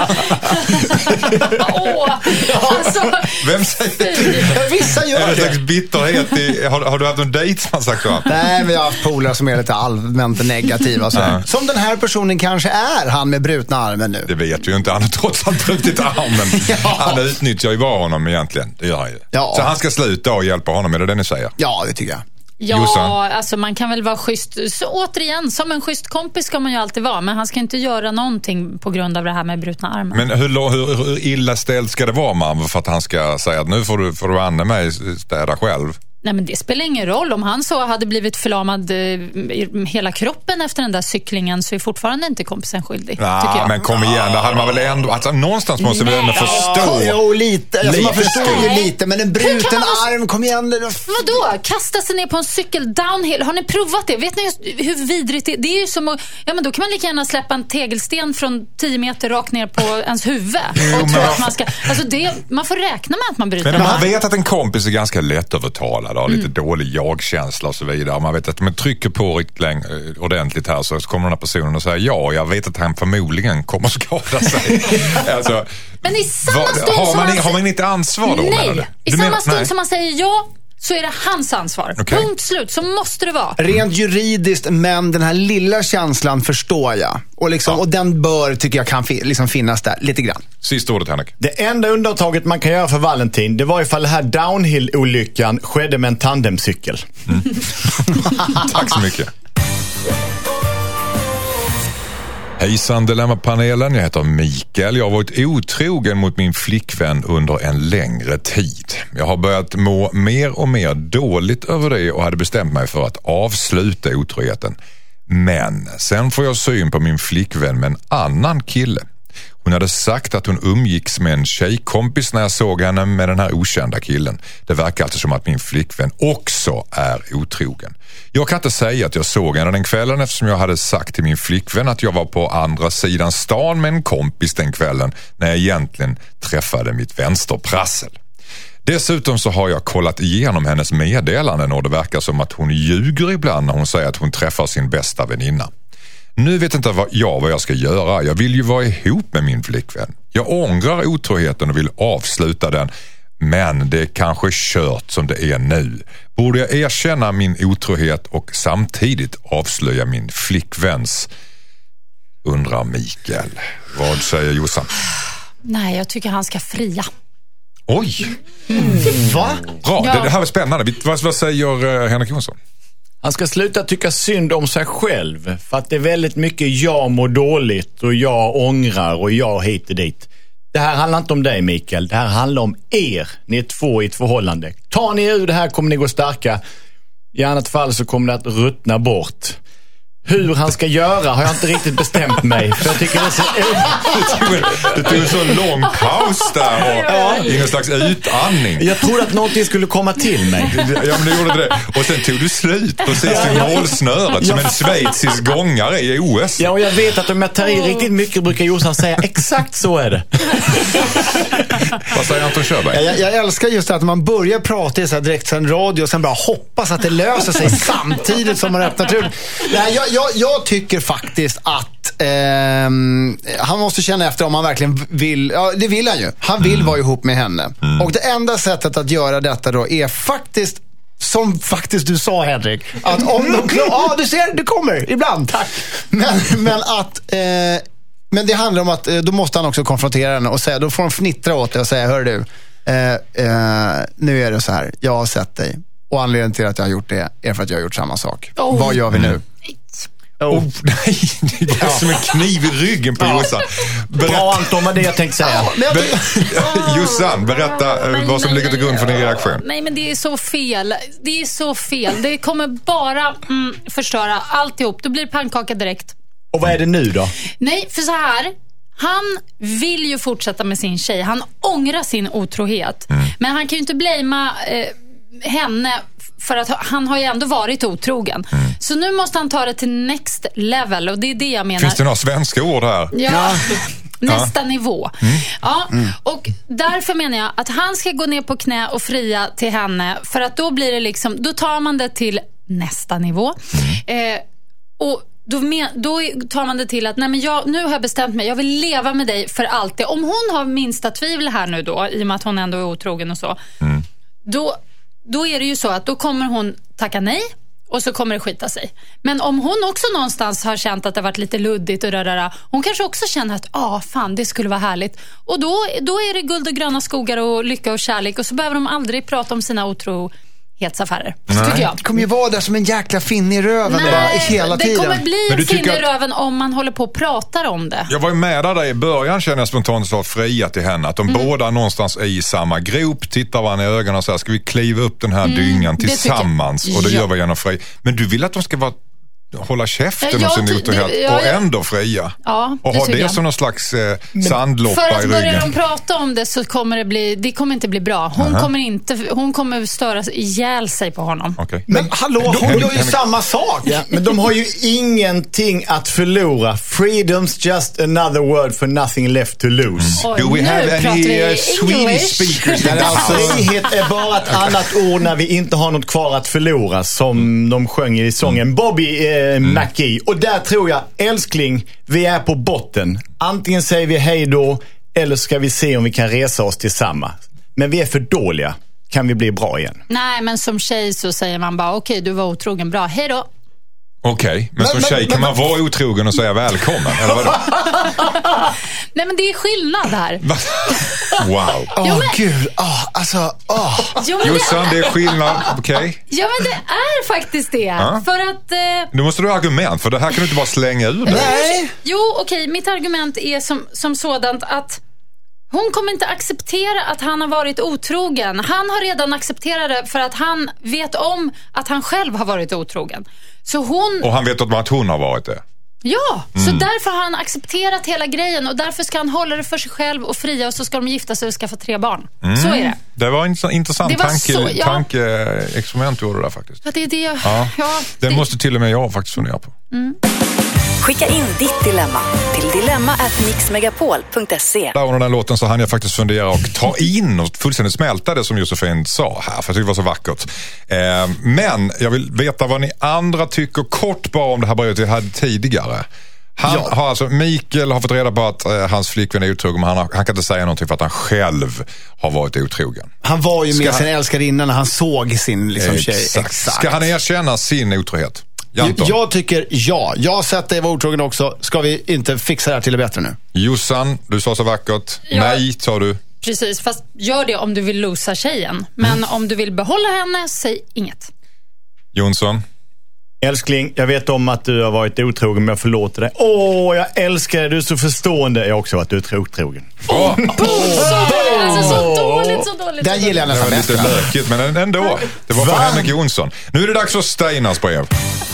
Åh, alltså, vem säger det? Vissa gör det. Är det en slags det. bitterhet i, har, har du haft någon dejt som har sagt så? Nej, men jag har haft polare som är lite allmänt negativa. Så. Ja. Som den här personen kanske är, han med brutna armen nu. Det vet vi ju inte. Han har trots allt brutit armen. ja. Han utnyttjar ju bara honom egentligen. Det gör han ju. Ja. Så han ska sluta och hjälpa honom, är det det ni säger? Ja, det tycker jag. Ja, Jossan. Alltså man kan väl vara schysst. Så återigen, som en schysst kompis ska man ju alltid vara. Men han ska inte göra någonting på grund av det här med brutna armar. Men hur, hur, hur illa ställt ska det vara, man, för att han ska säga att nu får du, får du anna mig städa själv? Nej, men det spelar ingen roll. Om han så hade blivit förlamad i hela kroppen efter den där cyklingen så är fortfarande inte kompisen skyldig. Ja, men kom igen, det hade man väl ändå... Alltså, någonstans måste vi ändå förstå. Jo, lite. Alltså, lite man förstår ju lite, men en bruten man... arm, kom igen. Vadå? Kasta sig ner på en cykel downhill. Har ni provat det? Vet ni hur vidrigt det är? Det är ju som att... Ja, men då kan man lika gärna släppa en tegelsten från tio meter rakt ner på ens huvud. Jo, och tro att man ska... Alltså, det... Man får räkna med att man bryter. Men man vet att en kompis är ganska lättövertalad. Har lite mm. dålig jagkänsla och så vidare. Man vet att om man trycker på riktigt länge, ordentligt här så kommer den här personen och säger ja, jag vet att han förmodligen kommer skada sig. alltså, men i samma stund har, som man, man har man inte ansvar då? Nej, i samma menar, stund nej. som man säger ja, så är det hans ansvar. Okay. Punkt slut, så måste det vara. Rent juridiskt, men den här lilla känslan förstår jag. Och, liksom, ja. och den bör, tycker jag, kan fi- liksom finnas där lite grann. Sista ordet, Henrik. Det enda undantaget man kan göra för Valentin, det var ifall den här downhill-olyckan skedde med en tandemcykel. Mm. Tack så mycket. Hejsan Dilemma-panelen, jag heter Mikael. Jag har varit otrogen mot min flickvän under en längre tid. Jag har börjat må mer och mer dåligt över det och hade bestämt mig för att avsluta otroheten. Men sen får jag syn på min flickvän med en annan kille. Hon hade sagt att hon umgicks med en tjejkompis när jag såg henne med den här okända killen. Det verkar alltså som att min flickvän också är otrogen. Jag kan inte säga att jag såg henne den kvällen eftersom jag hade sagt till min flickvän att jag var på andra sidan stan med en kompis den kvällen när jag egentligen träffade mitt vänsterprassel. Dessutom så har jag kollat igenom hennes meddelanden och det verkar som att hon ljuger ibland när hon säger att hon träffar sin bästa väninna. Nu vet inte vad jag vad jag ska göra. Jag vill ju vara ihop med min flickvän. Jag ångrar otroheten och vill avsluta den. Men det är kanske kört som det är nu. Borde jag erkänna min otrohet och samtidigt avslöja min flickväns? Undrar Mikael. Vad säger Jossan? Nej, jag tycker han ska fria. Oj! Mm. Va? Bra, Ja. det, det här är spännande. Vad, vad säger uh, Henrik Jonsson? Han ska sluta tycka synd om sig själv. För att det är väldigt mycket jag mår dåligt och jag ångrar och jag hit och dit. Det här handlar inte om dig, Mikael. Det här handlar om er. Ni är två i ett förhållande. Tar ni ur det här kommer ni gå starka. I annat fall så kommer det att ruttna bort. Hur han ska göra har jag inte riktigt bestämt mig. För jag tycker det är så... Det tog en så lång paus där och ja. ingen slags utandning. Jag trodde att någonting skulle komma till mig. Ja, men det gjorde det. Och sen tog du slut precis i målsnöret som en schweizisk gångare i O S. Ja, och jag vet att om jag tar i riktigt mycket brukar Jossan säga exakt så är det. Vad säger Anton Körberg? Jag, jag älskar just det att man börjar prata i så här direkt sen radio och sen bara hoppas att det löser sig samtidigt som man öppnar truden. Nej, jag, jag, jag tycker faktiskt att ehm, han måste känna efter om han verkligen vill. Ja, det vill han ju. Han vill mm. vara ihop med henne. Mm. Och det enda sättet att göra detta då är faktiskt, som faktiskt du sa, Henrik, att om de klar, ja, du ser, det kommer ibland. Tack. Men, men att eh, men det handlar om att eh, då måste han också konfrontera henne och säga, då får de fnittra åt det och säga, hör du, eh, eh, nu är det så här, jag har sett dig och anledningen till att jag har gjort det är för att jag har gjort samma sak. Oh. Vad gör vi nu? Oh, nej, det är ja. som en kniv i ryggen på ja. Jossan. Berätta. Bra, Anton, vad det jag tänkte säga. Ja, Be- Jossan, berätta oh, nej, vad som nej, ligger till grund för din reaktion. Nej, men det är så fel. Det är så fel. Det kommer bara mm, förstöra alltihop. Då blir det pannkaka direkt. Och vad är det nu då? Nej, för så här... Han vill ju fortsätta med sin tjej. Han ångrar sin otrohet. Mm. Men han kan ju inte blamea eh, henne... För att han har ju ändå varit otrogen. Mm. Så nu måste han ta det till next level. Och det är det jag menar. Finns det några svenska ord här? Ja, nästa ja. nivå. Mm. Ja, mm. Och därför menar jag att han ska gå ner på knä och fria till henne. För att då blir det liksom, då tar man det till nästa nivå. Mm. Eh, och Då, men, då tar man det till att nej, men jag, nu har jag bestämt mig, jag vill leva med dig för alltid. Om hon har minsta tvivel här nu då, i och med att hon ändå är otrogen och så, mm. då, då är det ju så att då kommer hon tacka nej och så kommer det skita sig. Men om hon också någonstans har känt att det har varit lite luddigt och rörara, hon kanske också känner att ah, fan, det skulle vara härligt. Och då, då är det guld och gröna skogar och lycka och kärlek, och så behöver de aldrig prata om sina otro hetsaffärer, tycker jag. Det kommer ju vara där som en jäkla finne i röven. Nej, hela det tiden. kommer bli en finne i röven om man håller på och pratar om det. Jag var ju med där i början, känner jag spontant så fria till henne. Att de mm. båda någonstans är i samma grop, tittar varandra i ögonen och säger, ska vi kliva upp den här mm, dyngan tillsammans? Det och det ja. gör vi genom fri. Men du vill att de ska vara hålla käften och sin otrohet ja, och ändå fria. Ja, och ha det jag. som någon slags eh, sandloppa i ryggen. För att börjar de prata om det så kommer det bli, det kommer inte bli bra. Hon uh-huh. kommer inte, hon kommer störa ihjäl sig på honom. Okay. Men, men hallå, hon gör ju samma sak. Ja, men de har ju ingenting att förlora. Freedom's just another word for nothing left to lose. Mm. Oj, Do we have any uh, Swedish speakers? Alltså, frihet är bara ett annat ord när vi inte har något kvar att förlora, som mm. de sjöng i sången Bobby eh, Mm. Mackie. Och där tror jag, älskling, vi är på botten. Antingen säger vi hej då, eller ska vi se om vi kan resa oss tillsammans. Men vi är för dåliga. Kan vi bli bra igen? Nej, men som tjej så säger man bara, okej, okay, du var otrogen, bra, hej då. Okej, okay, men, men som tjej men, kan men, man vara otrogen och säga välkommen, eller vadå? Nej, men det är skillnad här. Wow. Åh, oh, gud. Oh, alltså, oh. Jossan, det är skillnad, okej? Okay. Ja, men det är faktiskt det. Ja. För att... Eh... Nu måste du ha argument, för det här kan du inte bara slänga ur dig. Nej. Jo, okej, okay, mitt argument är som, som sådant att hon kommer inte acceptera att han har varit otrogen. Han har redan accepterat det för att han vet om att han själv har varit otrogen. Så hon... Och han vet att hon har varit det. Ja, Mm. så därför har han accepterat hela grejen och därför ska han hålla det för sig själv och fria och så ska de gifta sig och skaffa tre barn. Mm. Så är det. Det var en så intressant Det var tanke, så, ja. tankeexperiment du gjorde där faktiskt. Ja, det är det. Ja. Ja, det, det måste till och med jag faktiskt fundera på. Skicka in ditt dilemma till dilemma at mixmegapol punkt se. Där under den här låten så hann jag faktiskt fundera och ta in och fullständigt smälta det som Josefin sa här, för jag tycker det var så vackert. Eh, men jag vill veta vad ni andra tycker kort bara om det här brevet jag hade tidigare. Han Ja. har alltså, Mikael har fått reda på att eh, hans flickvän är otrogen, men han, har, han kan inte säga någonting för att han själv har varit otrogen. Han var ju Ska med han- sin älskarinna när han såg sin liksom, tjej. Exakt. Ska han erkänna sin otrohet? Janton. Jag tycker ja. Jag har sett dig vara otrogen också. Ska vi inte fixa det här till det bättre nu? Jossan, du sa så vackert. Ja. Nej, sa du. precis. Fast gör det om du vill losa tjejen. Men Mm. om du vill behålla henne, säg inget. Jonsson. Älskling, jag vet om att du har varit otrogen, men jag förlåter dig. Åh, jag älskar dig, du är så förstående. Jag har också varit otrogen. Åh, Så dåligt, alltså så dåligt, så dåligt. Den så gillar jag det nästan var bäst. lite lökigt, men ändå. Det var för Va? Henrik Jonsson. Nu är det dags för Steinars brev.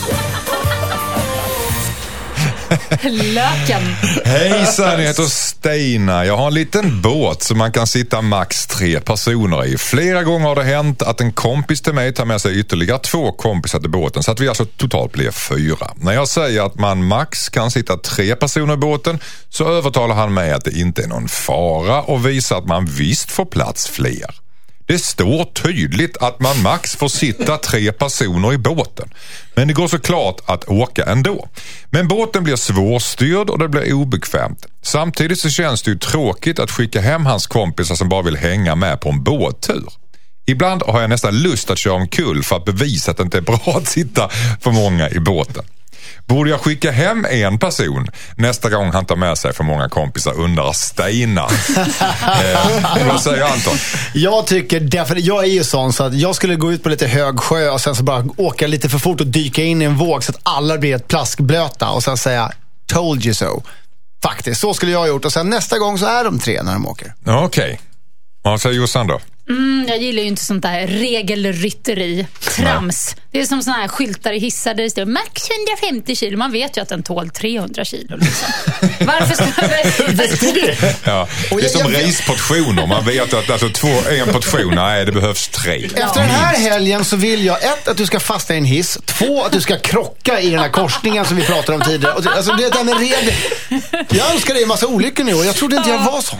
Löken. Hejsan, jag heter Steinar. Jag har en liten båt som man kan sitta max tre personer i. Flera gånger har det hänt att en kompis till mig tar med sig ytterligare två kompisar till båten, så att vi alltså totalt blir fyra. När jag säger att man max kan sitta tre personer i båten så övertalar han mig att det inte är någon fara och visar att man visst får plats fler. Det står tydligt att man max får sitta tre personer i båten. Men det går såklart att åka ändå. Men båten blir svårstyrd och det blir obekvämt. Samtidigt så känns det ju tråkigt att skicka hem hans kompisar som bara vill hänga med på en båttur. Ibland har jag nästan lust att köra omkull för att bevisa att det inte är bra att sitta för många i båten. Borde jag skicka hem en person nästa gång han tar med sig för många kompisar, undrar Steinar. eh, vad säger Anton? Jag tycker därför, jag är ju sån så att jag skulle gå ut på lite hög sjö och sen så bara åka lite för fort och dyka in i en våg så att alla blir ett plaskblöta och sen säga told you so. Faktiskt, så skulle jag ha gjort och sen nästa gång så är de tre när de åker. Okej. Okay. Vad säger Jossan då? Mm, jag gillar ju inte sånt där regelrytteri, trams. Det är som såna här skyltar i hissar där det står max hundrafemtio kilo. Man vet ju att den tål trehundra kilo. Liksom. Varför ska man... Ja, det är som risportioner. Man vet att alltså, två, en portion, nej det behövs tre. Efter den här helgen så vill jag ett, att du ska fastna i en hiss. Två, att du ska krocka i den här korsningen som vi pratade om tidigare. Och, alltså det där med regler. Jag önskar dig en massa olyckor nu och jag trodde inte jag var sån.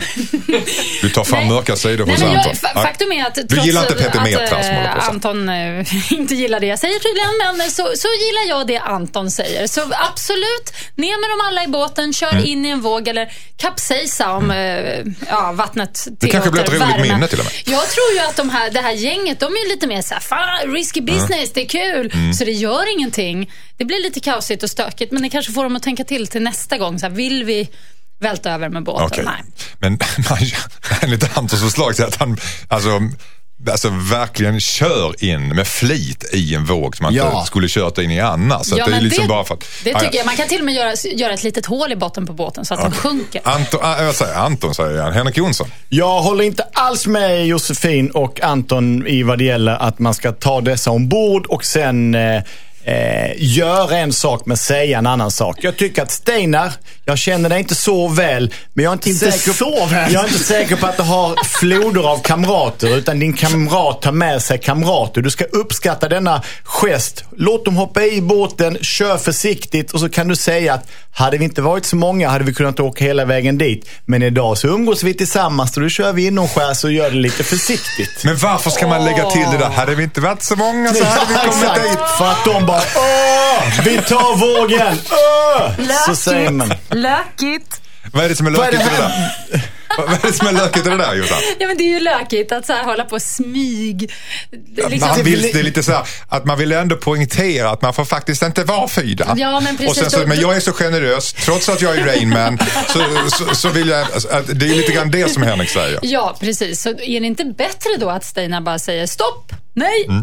Du tar fram Nej. mörka sidor hos Nej, men Anton. jag, fa- faktum är att Du trots gillar inte Peter att, Metras, som håller på äh, så. Anton äh, inte gillar det jag säger tydligen, men så, så gillar jag det Anton säger. Så absolut, ner med dem alla i båten, kör Mm. in i en våg eller kapsejsa om mm. äh, ja, vattnet tillåter. Det kanske blir ett roligt värme. minne till och med. Jag tror ju att de här, det här gänget, de är lite mer så här, fan, risky business, mm. det är kul. Mm. Så det gör ingenting. Det blir lite kaosigt och stökigt, men det kanske får dem att tänka till till nästa gång. Så här, vill vi välta över med båten? Okay. Nej. Men man, enligt Antons förslag så att han alltså, alltså verkligen kör in med flit i en våg som man Ja. inte skulle kört in i annars. Så Ja, att det är men liksom det, bara för att, det ja, tycker ja. jag. Man kan till och med göra, göra ett litet hål i botten på båten så att den sjunker. Anton, äh, jag säger Anton säger han. Henrik Jonsson. Jag håller inte alls med Josefin och Anton i vad det gäller att man ska ta dessa ombord och sen eh, eh, göra en sak men säga en annan sak. Jag tycker att Steinar, jag känner dig inte så väl, men jag är inte, Inte säker, så väl. jag är inte säker på att du har floder av kamrater, utan din kamrat tar med sig kamrater. Du ska uppskatta denna gest. Låt dem hoppa i båten, kör försiktigt och så kan du säga att hade vi inte varit så många hade vi kunnat åka hela vägen dit. Men idag så umgås vi tillsammans och då kör vi inomskärs och gör det lite försiktigt. Men varför ska man lägga till det där? Hade vi inte varit så många så hade vi kommit Exakt, dit. för att de bara åh, vi tar vågen. Åh! Så säger man. Lökigt. Vad är det som är lökigt i det där? Vad är det som är lökigt i det där, Jossan? Ja, men det är ju lökigt att så här hålla på och smyg. Det är liksom- Man vill, det är lite så här, att man vill ändå poängtera att man får faktiskt inte vara fyra. Ja, men precis. Och sen så, Då- men jag är så generös, trots att jag är Rainman, så, så, så vill jag, att det är lite grann det som Henrik säger. Ja, precis. Så är det inte bättre då att Steinar bara säger stopp, nej,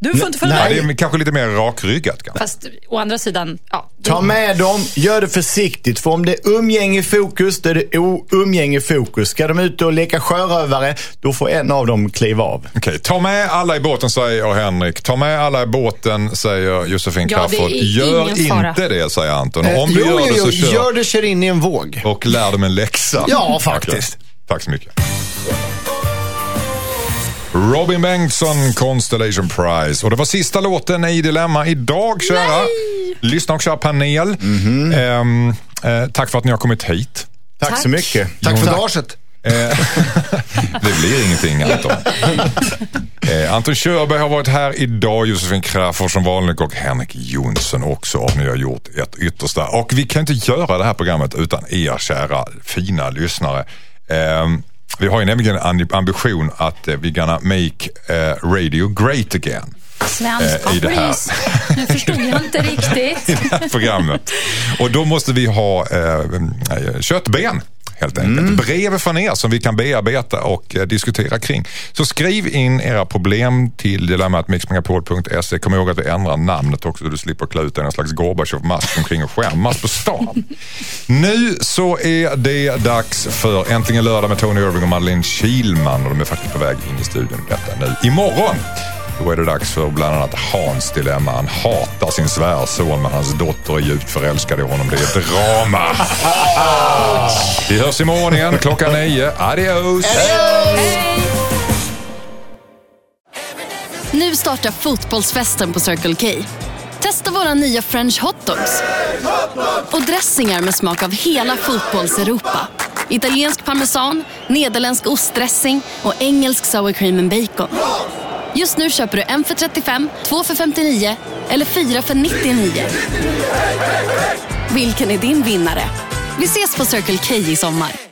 Du får inte följa Ja, med. det är kanske lite mer rakryggat. Kanske. Fast å andra sidan, ja. Ta med dem, gör det försiktigt. För om det är umgänge i fokus, då är det oumgänge i fokus. Ska de ut och leka sjörövare, då får en av dem kliva av. Okej, okay, ta med alla i båten, säger Henrik. Ta med alla i båten, säger Josefin Ja, det är Crafoord. Gör ingen fara. inte det, säger Anton. Eh, Om du jo, gör det jo, så jo, kör. gör det, kör in i en våg. Och lär dem en läxa. Ja, faktiskt. Okej. Tack så mycket. Robin Bengtsson, Constellation Prize. Och det var sista låten i Dilemma idag, kära. Nej! Lyssna och köra panel. Mm-hmm. ehm, eh, tack för att ni har kommit hit. Tack, Tack. så mycket. Tack för gaget. Det blir ingenting, Anton. eh, Anton Körberg har varit här idag, Josefin Crafoord som vanligt och Henrik Jonsson också. Och ni har gjort ert yttersta. Och vi kan inte göra det här programmet utan er kära fina lyssnare. Eh, vi har ju nämligen en ambition att eh, vi gonna make eh, radio great again. Svenska, eh, i det här. please. Nu förstod jag inte riktigt. I det här programmet. Och då måste vi ha eh, köttben. Helt enkelt. Mm. Brev från er som vi kan bearbeta och eh, diskutera kring. Så skriv in era problem till dilemma at mix megapol punkt se. Kom ihåg att vi ändrar namnet också så du slipper klä ut en slags Gorbachev-mask omkring och skämmas på stan. Nu så är det dags för Äntligen lördag med Tony Irving och Madeleine Kilman och de är faktiskt på väg in i studion detta nu. Imorgon då är det dags för bland annat Hans dilemma. Han hatar sin svärson men hans dotter är djupt förälskad i honom. Det är drama. Vi hörs imorgon igen klockan nio. Adios! Hej! Nu startar fotbollsfesten på Circle K. Testa våra nya French hotdogs och dressingar med smak av hela fotbolls-Europa. Italiensk parmesan, nederländsk ostdressing och engelsk sour cream and bacon. Just nu köper du en för trettiofem, två för femtionio eller fyra för nittionio. Vilken är din vinnare? Vi ses på Circle K i sommar.